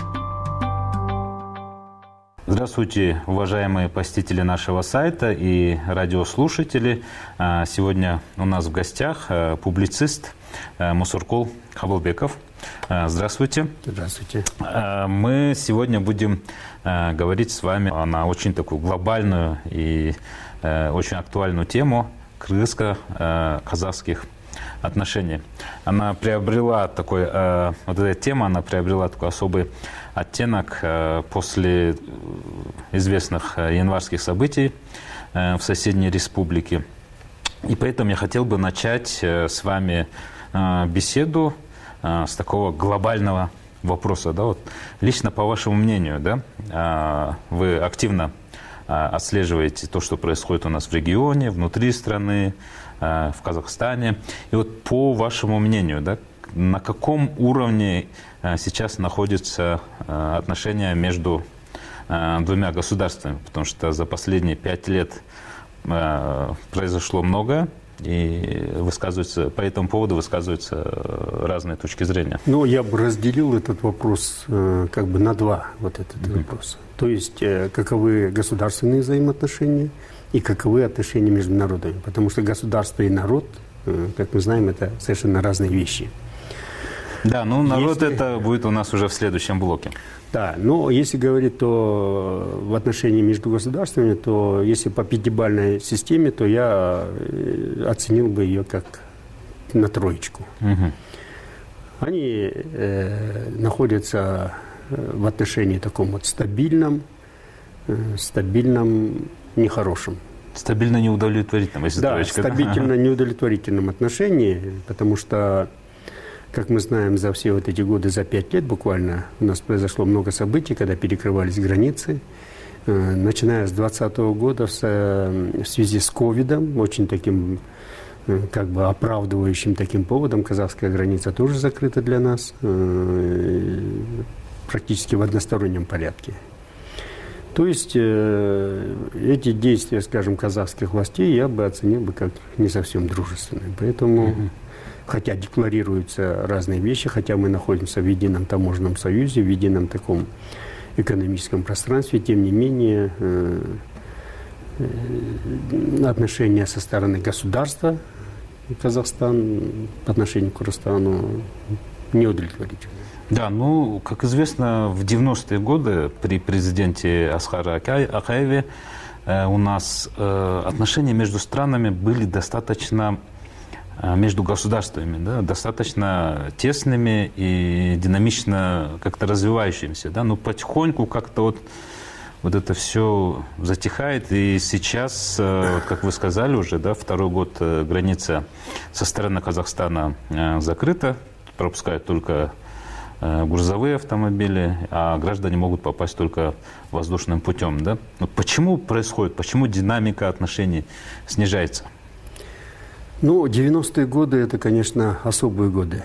Здравствуйте, уважаемые посетители нашего сайта и радиослушатели. Сегодня у нас в гостях публицист Мусуркул Кабылбеков. Здравствуйте. Здравствуйте. Мы сегодня будем говорить с вами на очень такую глобальную и очень актуальную тему кыргызско-казахских отношений. Она приобрела такой, вот эта тема, она приобрела такой особый оттенок после известных январских событий в соседней республике. И поэтому я хотел бы начать с вами беседу с такого глобального вопроса. Да? Вот лично по вашему мнению, да, вы активно отслеживаете то, что происходит у нас в регионе, внутри страны, в Казахстане. И вот по вашему мнению, да, на каком уровне сейчас находятся отношения между двумя государствами? Потому что за последние пять лет произошло многое, и высказываются, по этому поводу высказываются разные точки зрения. Ну, я бы разделил этот вопрос как бы на два, вот этот mm-hmm. вопрос. То есть, каковы государственные взаимоотношения и каковы отношения между народами. Потому что государство и народ, как мы знаем, это совершенно разные вещи. Да, ну народ если... это будет у нас уже в следующем блоке. Да, но если говорить то в отношении между государствами, то если по пятибалльной системе, то я оценил бы ее как на троечку. Угу. Они э, находятся в отношении таком вот стабильном, э, стабильном, нехорошем. Стабильно неудовлетворительном, если да, троечка. Да, стабильно неудовлетворительном отношении, потому что, как мы знаем, за все вот эти годы, за пять лет буквально, у нас произошло много событий, когда перекрывались границы. Начиная с двадцатого года в связи с ковидом, очень таким как бы оправдывающим таким поводом, казахская граница тоже закрыта для нас, практически в одностороннем порядке. То есть э, эти действия, скажем, казахских властей я бы оценил бы как не совсем дружественные. Поэтому, mm-hmm. хотя декларируются разные вещи, хотя мы находимся в едином таможенном союзе, в едином таком экономическом пространстве, тем не менее э, э, отношения со стороны государства Казахстан по отношению к Кыргызстану неудовлетворительны. Да, ну, как известно, в девяностые годы при президенте Асхаре Акаеве э, у нас э, отношения между странами были достаточно, э, между государствами, да, достаточно тесными и динамично как-то развивающимися. Да, но потихоньку как-то вот, вот это все затихает. И сейчас, э, как вы сказали уже, да, второй год э, граница со стороны Казахстана э, закрыта, пропускают только грузовые автомобили, а граждане могут попасть только воздушным путем. Да? Но почему происходит, почему динамика отношений снижается? Ну, девяностые годы – это, конечно, особые годы.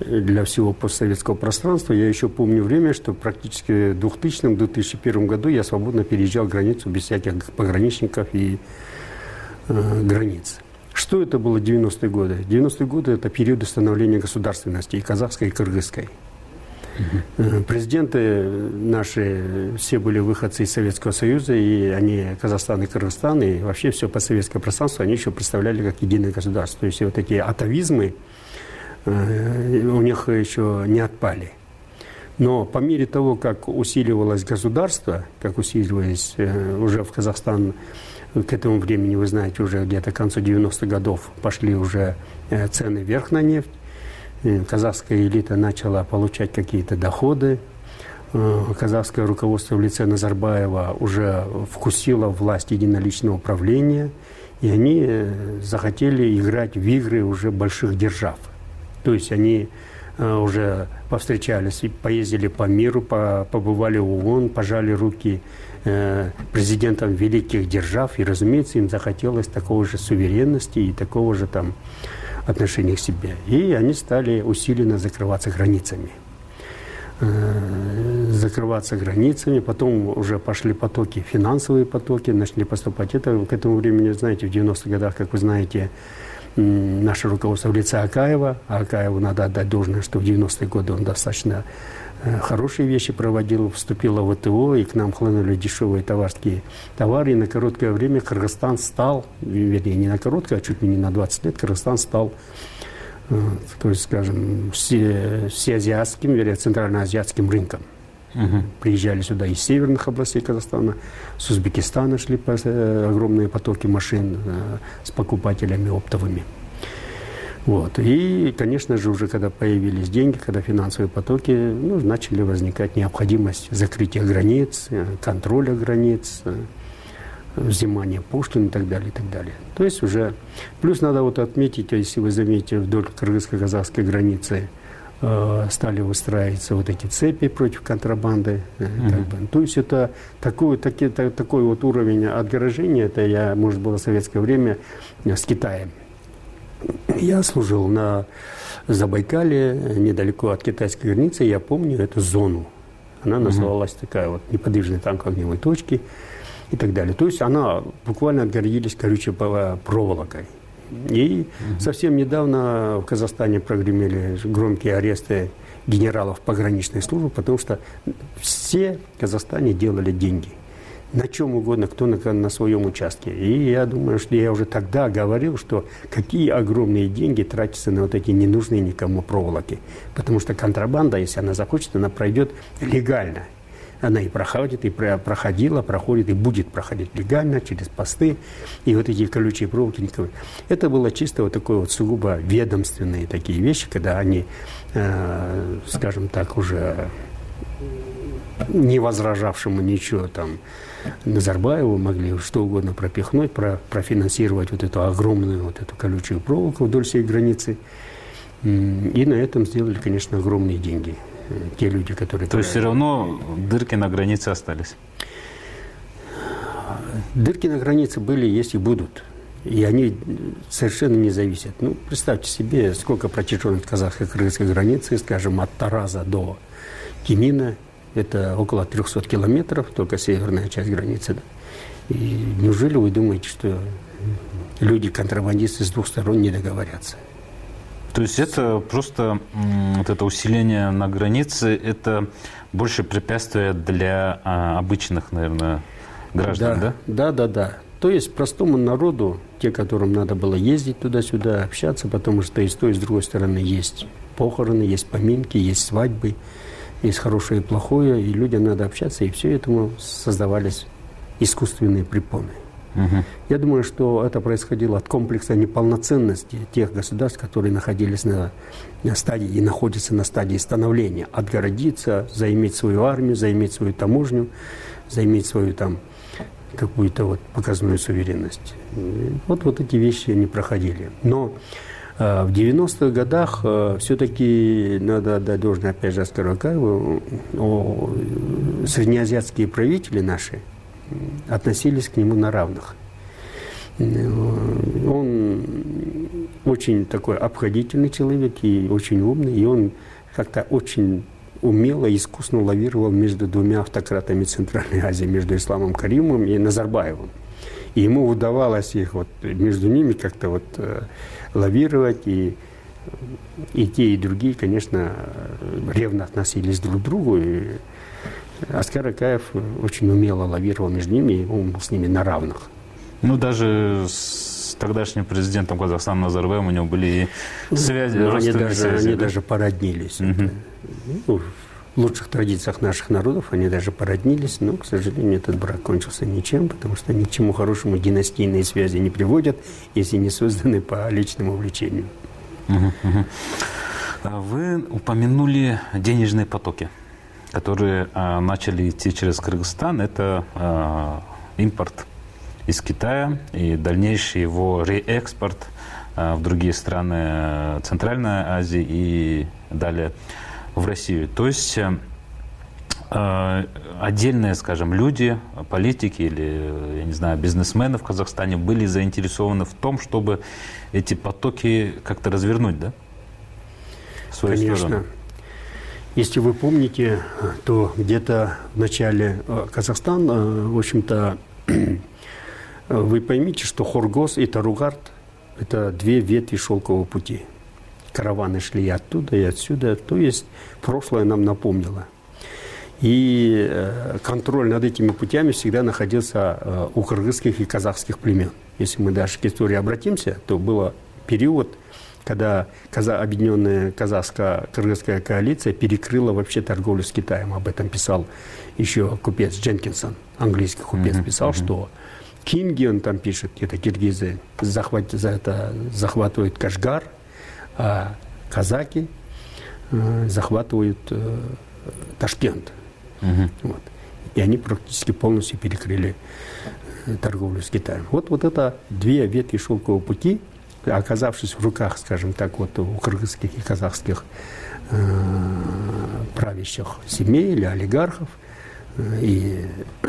для всего постсоветского пространства. Я еще помню время, что практически в двухтысячном — две тысячи первом году я свободно переезжал границу без всяких пограничников и э, границ. Что это было в девяностые годы? девяностые годы – это период становления государственности и казахской, и кыргызской. Uh-huh. Президенты наши все были выходцы из Советского Союза, и они, Казахстан и Кыргызстан, и вообще все постсоветское пространство, они еще представляли как единое государство. То есть вот эти атавизмы э, у них еще не отпали. Но по мере того, как усиливалось государство, как усиливалось э, уже в Казахстан, к этому времени, вы знаете, уже где-то к концу девяностых годов пошли уже э, цены вверх на нефть. Казахская элита начала получать какие-то доходы. Казахское руководство в лице Назарбаева уже вкусило власть единоличного управления, и они захотели играть в игры уже больших держав. То есть они уже повстречались, поездили по миру, побывали в ООН, пожали руки президентам великих держав, и, разумеется, им захотелось такой же суверенности и такого же там отношения к себе. И они стали усиленно закрываться границами. Закрываться границами. Потом уже пошли потоки, финансовые потоки, начали поступать. Это к этому времени, знаете, в девяностых годах, как вы знаете, наше руководство в лице Акаева. А Акаеву надо отдать должное, что в девяностые годы он достаточно хорошие вещи проводил, вступила в ВТО, и к нам хлынули дешевые товарские товары. И на короткое время Кыргызстан стал, вернее, не на короткое, а чуть ли не на двадцать лет, Кыргызстан стал, то есть, скажем, все, всеазиатским, вернее, центральноазиатским рынком. Угу. Приезжали сюда из северных областей Казахстана, с Узбекистана шли огромные потоки машин с покупателями оптовыми. Вот. И, конечно же, уже когда появились деньги, когда финансовые потоки, ну, начали возникать необходимость закрытия границ, контроля границ, взимания пошлин и так далее, и так далее. То есть уже... Плюс надо вот отметить, если вы заметите, вдоль кыргызско-казахской границы э, стали выстраиваться вот эти цепи против контрабанды. Э, mm-hmm. как бы. То есть это такой, таки, та, такой вот уровень отгорожения, это я, может, было в советское время с Китаем. Я служил на Забайкале, недалеко от китайской границы. Я помню эту зону. Она называлась такая вот неподвижной танковой огневой точки и так далее. То есть она буквально отгородились колючей проволокой. И угу. совсем недавно в Казахстане прогремели громкие аресты генералов пограничной службы, потому что все в Казахстане делали деньги. На чем угодно, кто на, на своем участке. И я думаю, что я уже тогда говорил, что какие огромные деньги тратятся на вот эти ненужные никому проволоки. Потому что контрабанда, если она захочет, она пройдет легально. Она и проходит, и проходила, проходит, и будет проходить легально, через посты. И вот эти колючие проволоки никого. Это было чисто вот такое вот сугубо ведомственные такие вещи, когда они, э, скажем так, уже не возражавшему ничего там Назарбаеву могли что угодно пропихнуть, про, профинансировать вот эту огромную вот эту колючую проволоку вдоль всей границы. И на этом сделали, конечно, огромные деньги. Те люди, которые... То есть все равно дырки на границе остались? Дырки на границе были, есть и будут. И они совершенно не зависят. Ну, представьте себе, сколько протяженность казахско-кыргызской границы, скажем, от Тараза до Кемина. Это около трехсот километров, только северная часть границы. И неужели вы думаете, что люди-контрабандисты с двух сторон не договорятся? То есть это просто вот это усиление на границе, это больше препятствие для а, обычных, наверное, граждан, да? Да, да, да, да. То есть простому народу, те, которым надо было ездить туда-сюда, общаться, потому что и с той, и с другой стороны есть похороны, есть поминки, есть свадьбы. Есть хорошее и плохое, и людям надо общаться, и все этому создавались искусственные препоны. Угу. Я думаю, что это происходило от комплекса неполноценности тех государств, которые находились на, на стадии и находятся на стадии становления. Отгородиться, заиметь свою армию, заиметь свою таможню, заиметь свою там какую-то вот показную суверенность. Вот, вот эти вещи они проходили. Но в девяностых годах все-таки надо отдать должное, опять же, Аскару Акаеву, среднеазиатские правители наши относились к нему на равных. Он, очень такой обходительный человек и очень умный, и он как-то очень умело и искусно лавировал между двумя автократами Центральной Азии, между Исламом Каримовым и Назарбаевым. И ему удавалось их вот между ними как-то вот э, лавировать, и, и те, и другие, конечно, ревно относились друг к другу. И Аскар Акаев очень умело лавировал между ними, и он был с ними на равных. Ну, даже с тогдашним президентом Казахстана Назарбаевым у него были и связи, ну, они родственные даже, связи. Они да? даже породнились. Угу. Это, ну, в лучших традициях наших народов они даже породнились, но, к сожалению, этот брак кончился ничем, потому что ни к чему хорошему династийные связи не приводят, если не созданы по личному увлечению. Угу, угу. Вы упомянули денежные потоки, которые а, начали идти через Кыргызстан. Это а, импорт из Китая и дальнейший его реэкспорт а, в другие страны Центральной Азии и далее в Россию. То есть э, отдельные, скажем, люди, политики или, я не знаю, бизнесмены в Казахстане были заинтересованы в том, чтобы эти потоки как-то развернуть, да? В свою Конечно. сторону. Если вы помните, то где-то в начале Казахстан, в общем-то, вы поймите, что Хоргос и Таругарт – это две ветви шелкового пути. Караваны шли и оттуда, и отсюда. То есть прошлое нам напомнило. И контроль над этими путями всегда находился у кыргызских и казахских племен. Если мы даже к истории обратимся, то был период, когда объединенная казахско-кыргызская коалиция перекрыла вообще торговлю с Китаем. Об этом писал еще купец Дженкинсон, английский купец, mm-hmm. писал, mm-hmm. что кинги, он там пишет, это киргизы, захват, за это захватывают Кашгар, а казаки э, захватывают э, Ташкент. Uh-huh. Вот. И они практически полностью перекрыли э, торговлю с Китаем. Вот, вот это две ветви шелкового пути, оказавшись в руках, скажем так, вот у кыргызских и казахских э, правящих семей или олигархов, э, и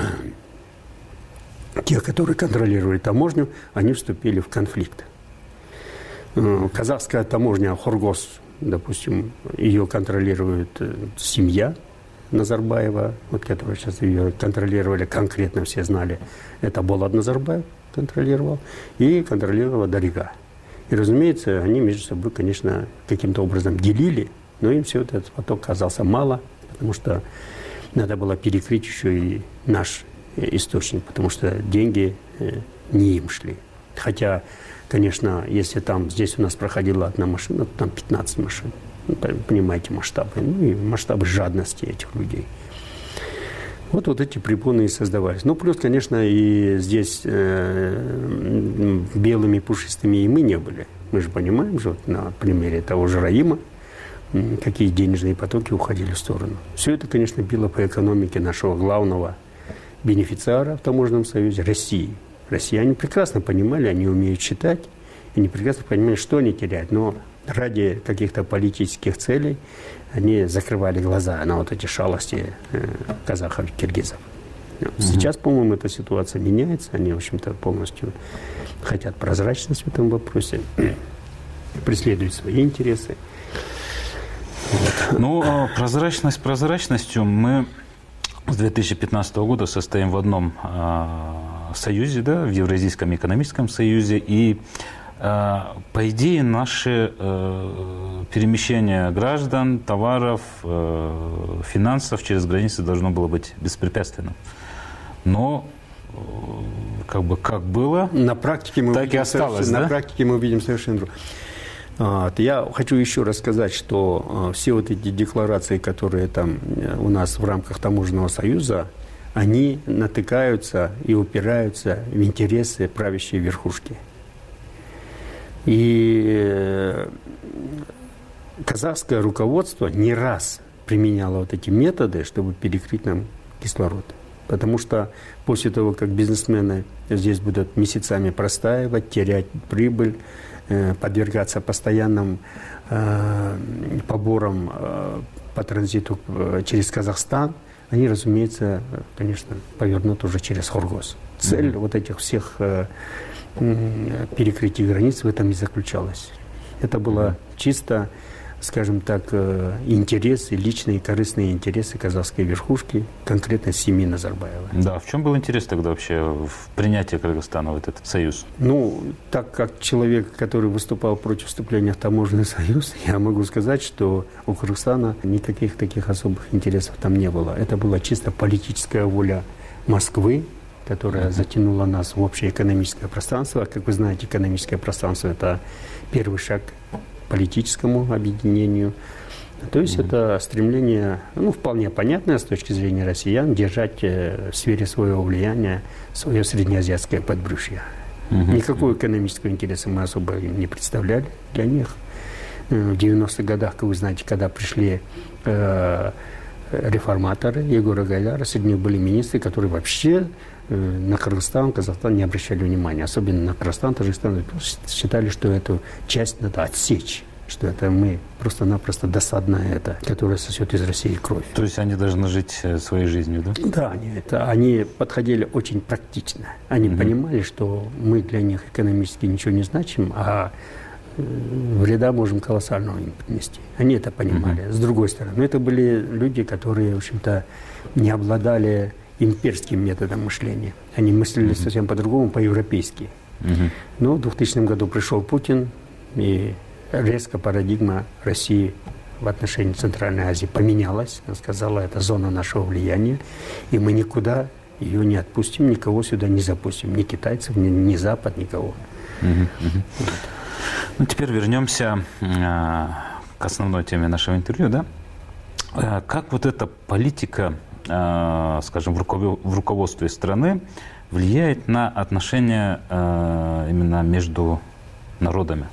э, тех, которые контролировали таможню, они вступили в конфликт. Казахская таможня Хоргос, допустим, ее контролирует семья Назарбаева, вот, которая сейчас ее контролировали, конкретно все знали, это Болат Назарбаев контролировал, и контролировала Дарига. И, разумеется, они между собой, конечно, каким-то образом делили, но им все этот поток казался мало, потому что надо было перекрыть еще и наш источник, потому что деньги не им шли. Хотя, конечно, если там, здесь у нас проходила одна машина, то там пятнадцать машин. Ну, понимаете масштабы. Ну и масштабы жадности этих людей. Вот, вот эти препоны и создавались. Ну, плюс, конечно, и здесь э, белыми пушистыми и мы не были. Мы же понимаем, что вот на примере того же Раима, какие денежные потоки уходили в сторону. Все это, конечно, било по экономике нашего главного бенефициара в таможенном союзе – России. Россияне прекрасно понимали, они умеют считать, они прекрасно понимали, что они теряют. Но ради каких-то политических целей они закрывали глаза на вот эти шалости э, казахов и киргизов. Сейчас, по-моему, эта ситуация меняется. Они, в общем-то, полностью хотят прозрачность в этом вопросе, преследуют свои интересы. Вот. Ну, прозрачность прозрачностью. Мы с две тысячи пятнадцатого года состоим в одном э, союзе, да, в Евразийском экономическом союзе. И, э, по идее, наши э, перемещение граждан, товаров, э, финансов через границы должно было быть беспрепятственным. Но э, как бы как было, на практике мы так и осталось. На да? практике мы увидим совершенно другое. Вот. Я хочу еще раз сказать, что э, все вот эти декларации, которые там э, у нас в рамках таможенного союза, они натыкаются и упираются в интересы правящей верхушки. И э, казахское руководство не раз применяло вот эти методы, чтобы перекрыть нам кислород. Потому что после того, как бизнесмены здесь будут месяцами простаивать, терять прибыль, подвергаться постоянным э, поборам э, по транзиту э, через Казахстан, они, разумеется, конечно, повернут уже через Хоргос. Цель mm-hmm. вот этих всех э, перекрытий границ в этом и заключалась. Это было чисто, скажем так, интересы, личные корыстные интересы казахской верхушки, конкретно семьи Назарбаева. Да, в чем был интерес тогда вообще в принятии Кыргызстана в этот союз? Ну, так как человек, который выступал против вступления в таможенный союз, я могу сказать, что у Кыргызстана никаких таких особых интересов там не было. Это была чисто политическая воля Москвы, которая затянула нас в общее экономическое пространство. Как вы знаете, экономическое пространство – это первый шаг к политическому объединению. То есть mm-hmm. это стремление, ну, вполне понятное с точки зрения россиян, держать в сфере своего влияния свое среднеазиатское подбрюшье. Mm-hmm. Никакого экономического интереса мы особо не представляли для них. В девяностых годах, как вы знаете, когда пришли э, реформаторы Егора Гайдара, среди них были министры, которые вообще э, на Кыргызстан, Казахстан не обращали внимания. Особенно на Кыргызстан, Таджикистан считали, что эту часть надо отсечь. Что это мы просто-напросто досадная это, которая сосет из России кровь. То есть они должны жить своей жизнью, да? Да, они, это, они подходили очень практично. Они угу. понимали, что мы для них экономически ничего не значим, а вреда можем колоссального им принести. Они это понимали. Угу. С другой стороны, это были люди, которые, в общем-то, не обладали имперским методом мышления. Они мыслили угу. совсем по-другому, по-европейски. Угу. Но в двухтысячном году пришел Путин, и резко парадигма России в отношении Центральной Азии поменялась. Она сказала, это зона нашего влияния, и мы никуда ее не отпустим, никого сюда не запустим. Ни китайцев, ни, ни Запад, никого. Угу, угу. Вот. Ну, теперь вернемся э, к основной теме нашего интервью. Да? Э, как вот эта политика, э, скажем, в, руковод... в руководстве страны влияет на отношения э, именно между народами?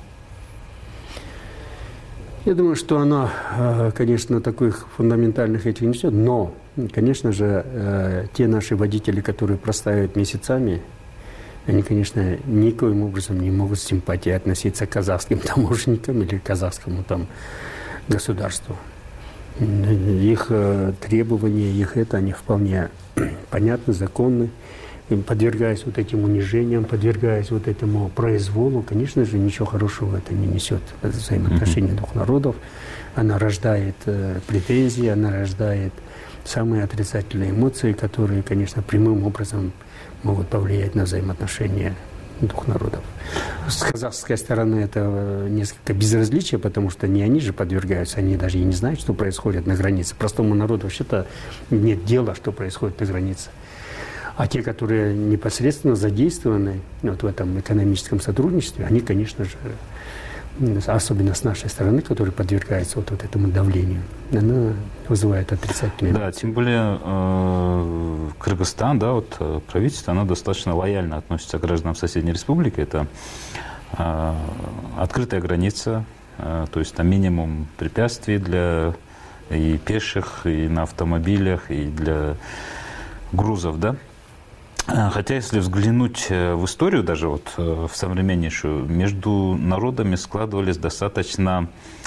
Я думаю, что она, конечно, таких фундаментальных этих не несет, но, конечно же, те наши водители, которые простаивают месяцами, они, конечно, никоим образом не могут с симпатией относиться к казахским таможенникам или к казахскому там государству. Их требования, их это, они вполне понятны, законны. Подвергаясь вот этим унижениям, подвергаясь вот этому произволу, конечно же, ничего хорошего это не несет. Взаимоотношения mm-hmm. двух народов. Она рождает э, претензии, она рождает самые отрицательные эмоции, которые, конечно, прямым образом могут повлиять на взаимоотношения двух народов. С казахской стороны это несколько безразличие, потому что не они же подвергаются, они даже и не знают, что происходит на границе. Простому народу вообще-то нет дела, что происходит на границе. А те, которые непосредственно задействованы вот в этом экономическом сотрудничестве, они, конечно же, особенно с нашей стороны, которые подвергаются вот, вот этому давлению, она вызывает отрицательные эмоции. Да, тем более э, Кыргызстан, да, вот правительство, оно достаточно лояльно относится к гражданам соседней республики. Это э, открытая граница, э, то есть там минимум препятствий для и пеших, и на автомобилях, и для грузов, да. Хотя, если взглянуть в историю, даже вот в современнейшую, между народами складывались достаточно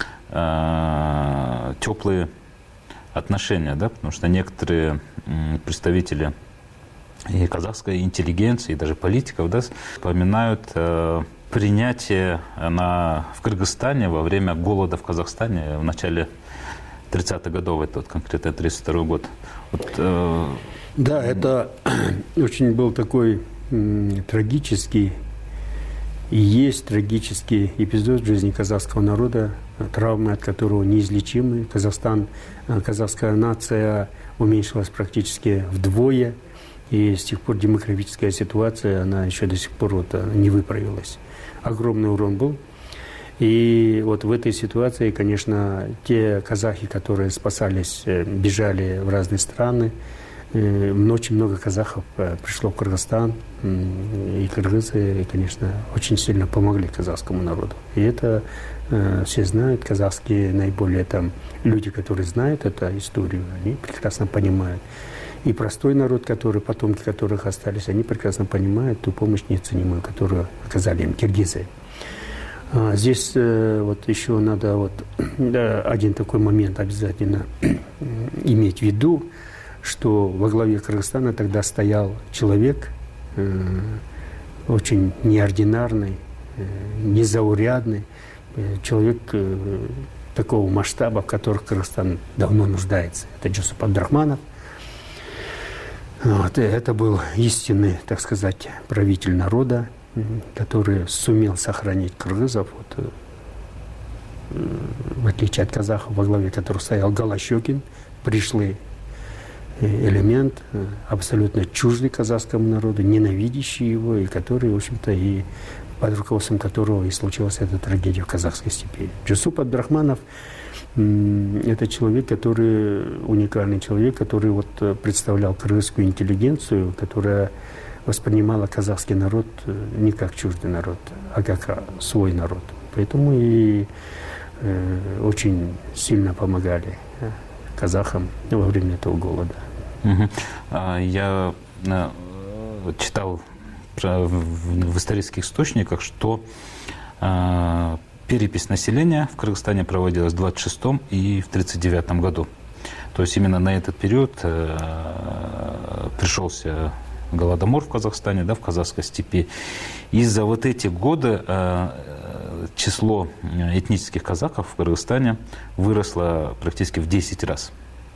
э, теплые отношения, да, потому что некоторые представители и казахской интеллигенции, и даже политиков, да, вспоминают э, принятие на, в Кыргызстане во время голода в Казахстане в начале тридцатых годов, это вот конкретно тридцать второй год. Вот, э, Да, это очень был такой м, трагический и есть трагический эпизод в жизни казахского народа, травмы от которого неизлечимы. Казахстан, казахская нация уменьшилась практически вдвое, и с тех пор демографическая ситуация, она еще до сих пор вот, не выправилась. Огромный урон был. И вот в этой ситуации, конечно, те казахи, которые спасались, бежали в разные страны, очень много казахов пришло в Кыргызстан, и кыргызы, конечно, очень сильно помогли казахскому народу. И это э, все знают, казахские наиболее там люди, которые знают эту историю, они прекрасно понимают. И простой народ, который, потомки которых остались, они прекрасно понимают ту помощь неоценимую, которую оказали им киргизы. А здесь э, вот еще надо вот, да, один такой момент обязательно иметь в виду, что во главе Кыргызстана тогда стоял человек э, очень неординарный, э, незаурядный, человек такого масштаба, в котором Кыргызстан давно нуждается. Это Жусуп Абдрахманов. Вот. Это был истинный, так сказать, правитель народа, который сумел сохранить кыргызов, вот, в отличие от казахов, во главе которых стоял Голощекин, пришлый элемент, абсолютно чуждый казахскому народу, ненавидящий его, и который, в общем-то, и под руководством которого и случилась эта трагедия в казахской степи. Жусуп Абдрахманов – это человек, который, уникальный человек, который вот представлял кыргызскую интеллигенцию, которая воспринимала казахский народ не как чуждый народ, а как свой народ. Поэтому и э, очень сильно помогали казахам во время этого голода. Угу. Я читал в исторических источниках, что э, перепись населения в Кыргызстане проводилась в двадцать шестом и в тридцать девятом году. То есть именно на этот период э, пришелся голодомор в Казахстане, да, в казахской степи. И за вот эти годы э, число этнических казахов в Кыргызстане выросло практически в десять раз.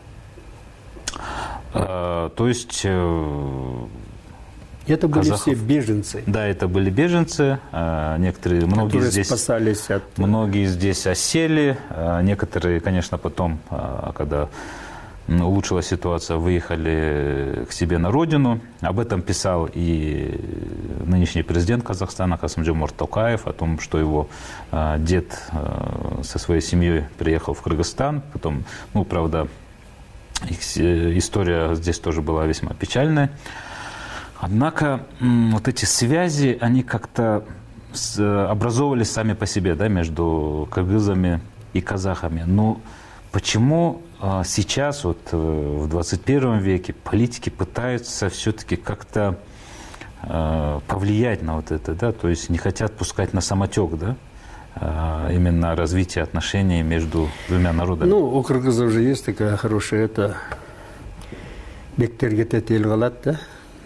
Э, то есть... Э, это были казахов, все беженцы. Да, это были беженцы. Э, некоторые, многие здесь, спасались от... многие здесь осели. Э, некоторые, конечно, потом, э, когда... улучшилась ситуация, выехали к себе на родину. Об этом писал и нынешний президент Казахстана Касым-Жомарт Токаев, о том, что его э, дед э, со своей семьей приехал в Кыргызстан. Потом, ну, правда, их, э, история здесь тоже была весьма печальная. Однако э, вот эти связи, они как-то с, э, образовывались сами по себе, да, между кыргызами и казахами. Но почему сейчас, вот в двадцать первом веке, политики пытаются все-таки как-то э, повлиять на вот это, да, то есть не хотят пускать на самотек, да, э, именно развитие отношений между двумя народами? Ну, у кыргызов же есть такая хорошая, это бектергетет элгалат, да,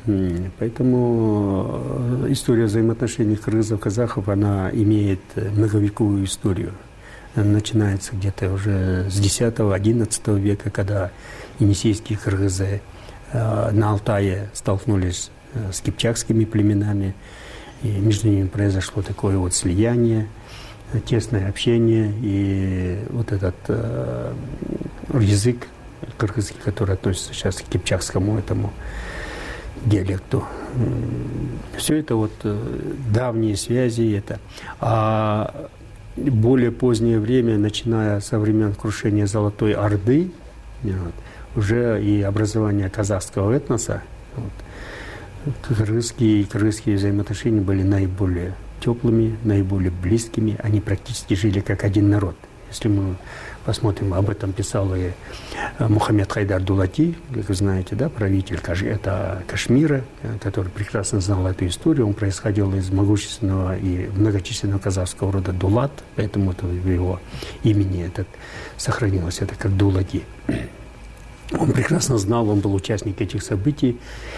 поэтому история взаимоотношений кыргызов-казахов, она имеет многовековую историю. Начинается где-то уже с десятого-одиннадцатого века, когда енисейские кыргызы э, на Алтае столкнулись э, с кипчакскими племенами, и между ними произошло такое вот слияние, тесное общение, и вот этот э, язык кыргызский, который относится сейчас к кипчакскому этому диалекту, все это вот э, давние связи, это. А более позднее время, начиная со времен крушения Золотой Орды, вот, уже и образование казахского этноса, вот, кыргызские и кыргызские взаимоотношения были наиболее теплыми, наиболее близкими. Они практически жили как один народ. Если мы посмотрим, об этом писал и Мухаммед Хайдар Дулати, как вы знаете, да, правитель это Кашмира, который прекрасно знал эту историю. Он происходил из могущественного и многочисленного казахского рода Дулат, поэтому это в его имени этот, сохранилось это как Дулати. Он прекрасно знал, он был участник этих событий,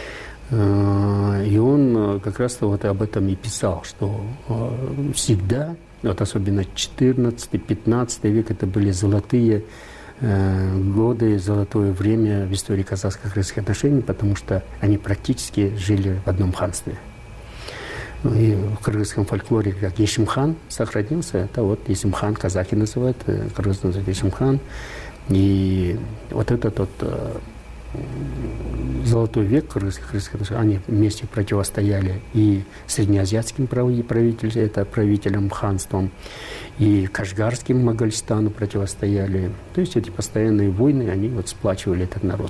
и он как раз-то вот об этом и писал, что всегда, вот особенно четырнадцатый-пятнадцатый век, это были золотые э, годы, золотое время в истории казахско-кыргызских отношений, потому что они практически жили в одном ханстве. Ну, и в кыргызском фольклоре как Ешимхан сохранился, это вот Ешимхан, казахи называют, кыргызы называют Ешимхан. И вот этот вот э, золотой век кыргызских отношений, они вместе противостояли и среднеазиатским правителям, это правителям ханством, и кашгарским Моголистану противостояли. То есть эти постоянные войны, они вот сплачивали этот народ.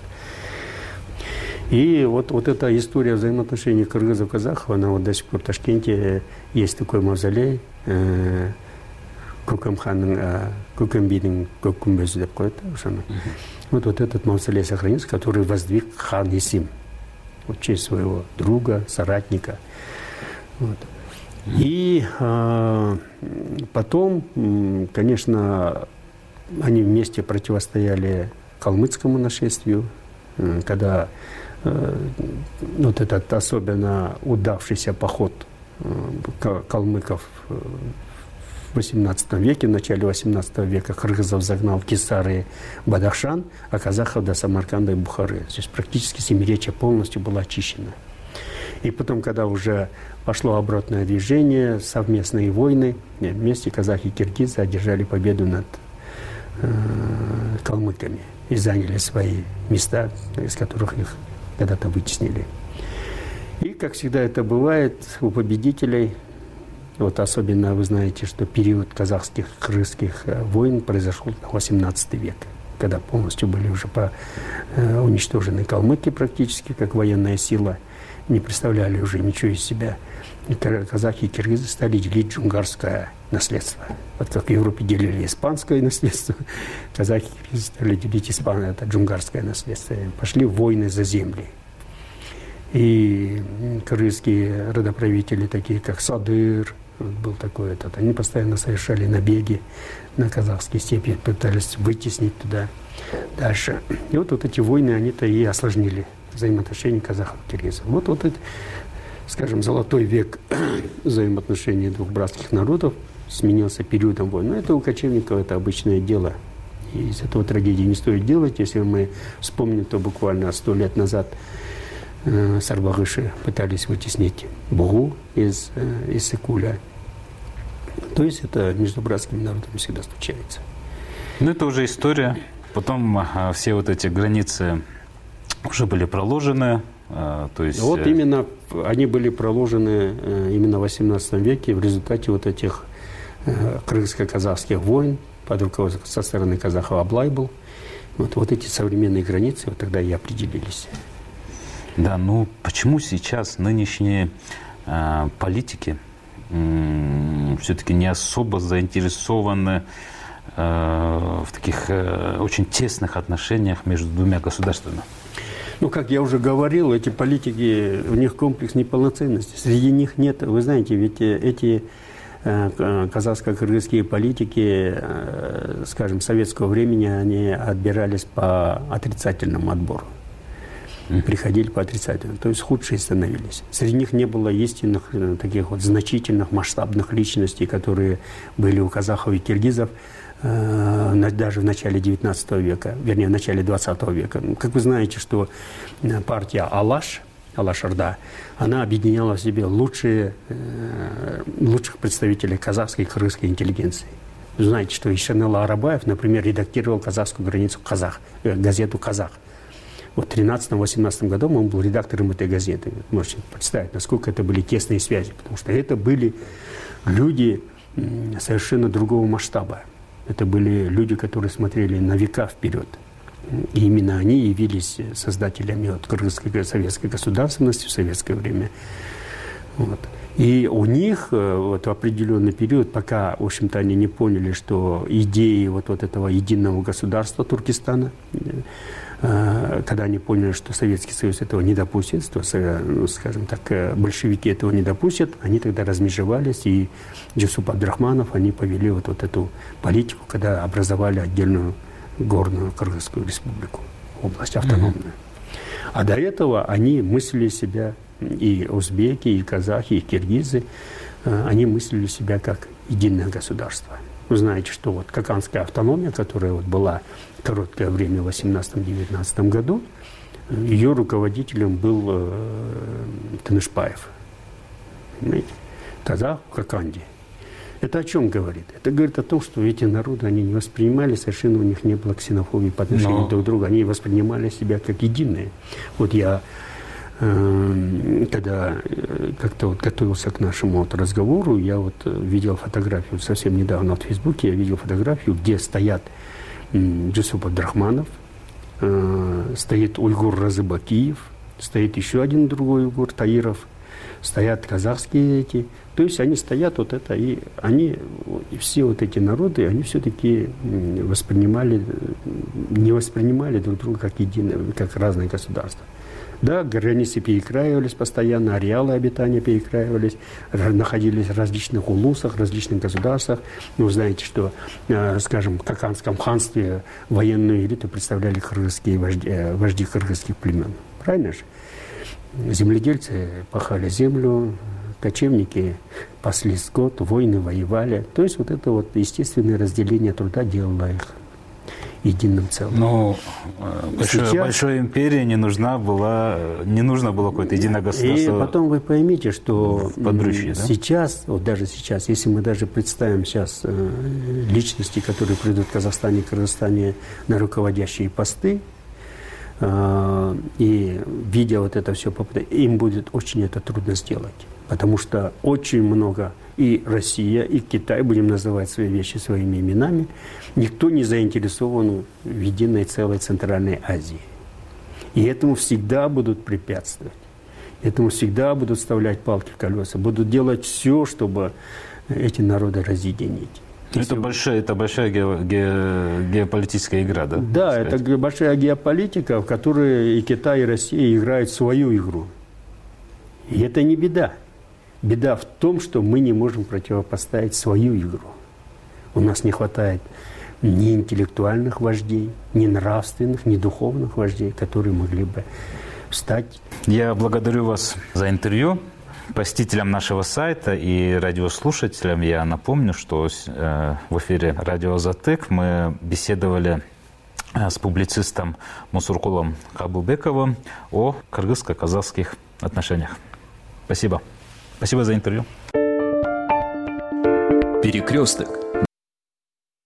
И вот, вот эта история взаимоотношений кыргызов-казахов, она вот до сих пор в Ташкенте есть такой мавзолей, э, Көкемханның, Көкембидің көк күмбезі деп қояды. Вот, вот этот мавзолей сохранился, который воздвиг хан Есим, вот, в честь своего друга, соратника. Вот. И а, потом, конечно, они вместе противостояли калмыцкому нашествию, когда а, вот этот особенно удавшийся поход а, калмыков в восемнадцатом веке, в начале восемнадцатого века кыргызов загнал в Кесар и Бадахшан, а казахов до Самарканда и Бухары. Здесь практически Семиречье полностью было очищено. И потом, когда уже пошло обратное движение, совместные войны, вместе казахи и киргизы одержали победу над э, калмыками и заняли свои места, из которых их когда-то вытеснили. И, как всегда это бывает у победителей, вот особенно вы знаете, что период казахских крымских войн произошел в восемнадцатый век, когда полностью были уже по, э, уничтожены калмыки практически, как военная сила, не представляли уже ничего из себя. И казахи и киргизы стали делить джунгарское наследство. Вот как в Европе делили испанское наследство, казахи и киргизы стали делить испанское, это джунгарское наследство. Пошли войны за земли. И кыргызские родоправители, такие как Садыр, был такой этот, они постоянно совершали набеги на казахские степи, пытались вытеснить туда дальше. И вот, вот эти войны, они-то и осложнили взаимоотношения казахов и киргизов. Вот, вот это, скажем, золотой век взаимоотношений двух братских народов сменился периодом войн. Но это у кочевников это обычное дело. И из этого трагедии не стоит делать. Если мы вспомним, то буквально сто лет назад э, сарбагыши пытались вытеснить Бугу из, э, из Сыкуля. То есть это между братскими народами всегда случается. Ну, это уже история. Потом а, все вот эти границы уже были проложены, а, то есть... Вот именно они были проложены э, именно в восемнадцатом веке в результате вот этих э, кыргызско-казахских войн под руководством со стороны казахов Аблай был. Вот, вот эти современные границы вот тогда и определились. Да, ну почему сейчас нынешние э, политики э, все-таки не особо заинтересованы э, в таких э, очень тесных отношениях между двумя государствами? Ну, как я уже говорил, эти политики, у них комплекс неполноценности. Среди них нет, вы знаете, ведь эти э, казахско-кыргызские политики, э, скажем, советского времени, они отбирались по отрицательному отбору. Приходили по отрицательному, то есть худшие становились. Среди них не было истинных, э, таких вот значительных, масштабных личностей, которые были у казахов и киргизов, даже в начале девятнадцатого века, вернее, в начале двадцатого века. Как вы знаете, что партия Алаш, Алаш-Орда, она объединяла в себе лучшие, лучших представителей казахской и кыргызской интеллигенции. Вы знаете, что Ишенелла Арабаев, например, редактировал казахскую границу «Казах», газету «Казах». Вот в тринадцатом-восемнадцатом году он был редактором этой газеты. Можете представить, насколько это были тесные связи, потому что это были люди совершенно другого масштаба. Это были люди, которые смотрели на века вперед. И именно они явились создателями вот, кыргызской советской государственности в советское время. Вот. И у них вот, в определенный период, пока, в общем-то, они не поняли, что идеи вот, вот этого единого государства Туркестана, когда они поняли, что Советский Союз этого не допустит, что, ну, скажем так, большевики этого не допустят, они тогда размежевались, и Джусуп Абдрахманов, они повели вот, вот эту политику, когда образовали отдельную горную Кыргызскую республику, область автономную. Mm-hmm. А до этого они мыслили себя, и узбеки, и казахи, и киргизы, они мыслили себя как единое государство. Вы знаете, что вот Каканская автономия, которая вот была короткое время в восемнадцатом-девятнадцатом году, ее руководителем был э, Тынышпаев. Понимаете? Казах в Каканде. Это о чем говорит? Это говорит о том, что эти народы, они не воспринимали, совершенно у них не было ксенофобии по отношению Но... друг к другу. Они воспринимали себя как единые. Вот я, э, когда как-то вот готовился к нашему вот разговору, я вот видел фотографию, вот совсем недавно в Фейсбуке я видел фотографию, где стоят Джусуп Абдрахманов, э, стоит уйгур Разыбакиев, стоит еще один другой уйгур Таиров, стоят казахские эти. То есть они стоят вот это, и они, и все вот эти народы, они все-таки воспринимали, не воспринимали друг друга как единое, как разные государства. Да, границы перекраивались постоянно, ареалы обитания перекраивались, находились в различных улусах, различных государствах. Вы знаете, что, скажем, в Каканском ханстве военную элиту представляли кыргызские вожди, вожди кыргызских племен. Правильно же? Земледельцы пахали землю, кочевники пасли скот, войны воевали. То есть вот это вот естественное разделение труда делало их единым целым. Но большой, Сейчас... большой империи не нужна была, не нужно было какое-то единое государство. И потом вы поймите, что подручье, да? Сейчас, вот даже сейчас, если мы даже представим сейчас э, личности, которые придут в Казахстане и Кыргызстане на руководящие посты, э, и видя вот это все, им будет очень это трудно сделать. Потому что очень много и Россия, и Китай, будем называть свои вещи своими именами, никто не заинтересован в единой целой Центральной Азии. И этому всегда будут препятствовать. Этому всегда будут вставлять палки в колеса, будут делать все, чтобы эти народы разъединить. Это большая, это большая ге, ге, геополитическая игра, да? Да, это большая геополитика, в которой и Китай, и Россия играют свою игру. И это не беда. Беда в том, что мы не можем противопоставить свою игру. У нас не хватает ни интеллектуальных вождей, ни нравственных, ни духовных вождей, которые могли бы встать. Я благодарю вас за интервью. Посетителям нашего сайта и радиослушателям я напомню, что э, в эфире радио «Азаттык» мы беседовали с публицистом Мусуркулом Кабылбековым о кыргызско-казахских отношениях. Спасибо. Спасибо за интервью. Перекресток.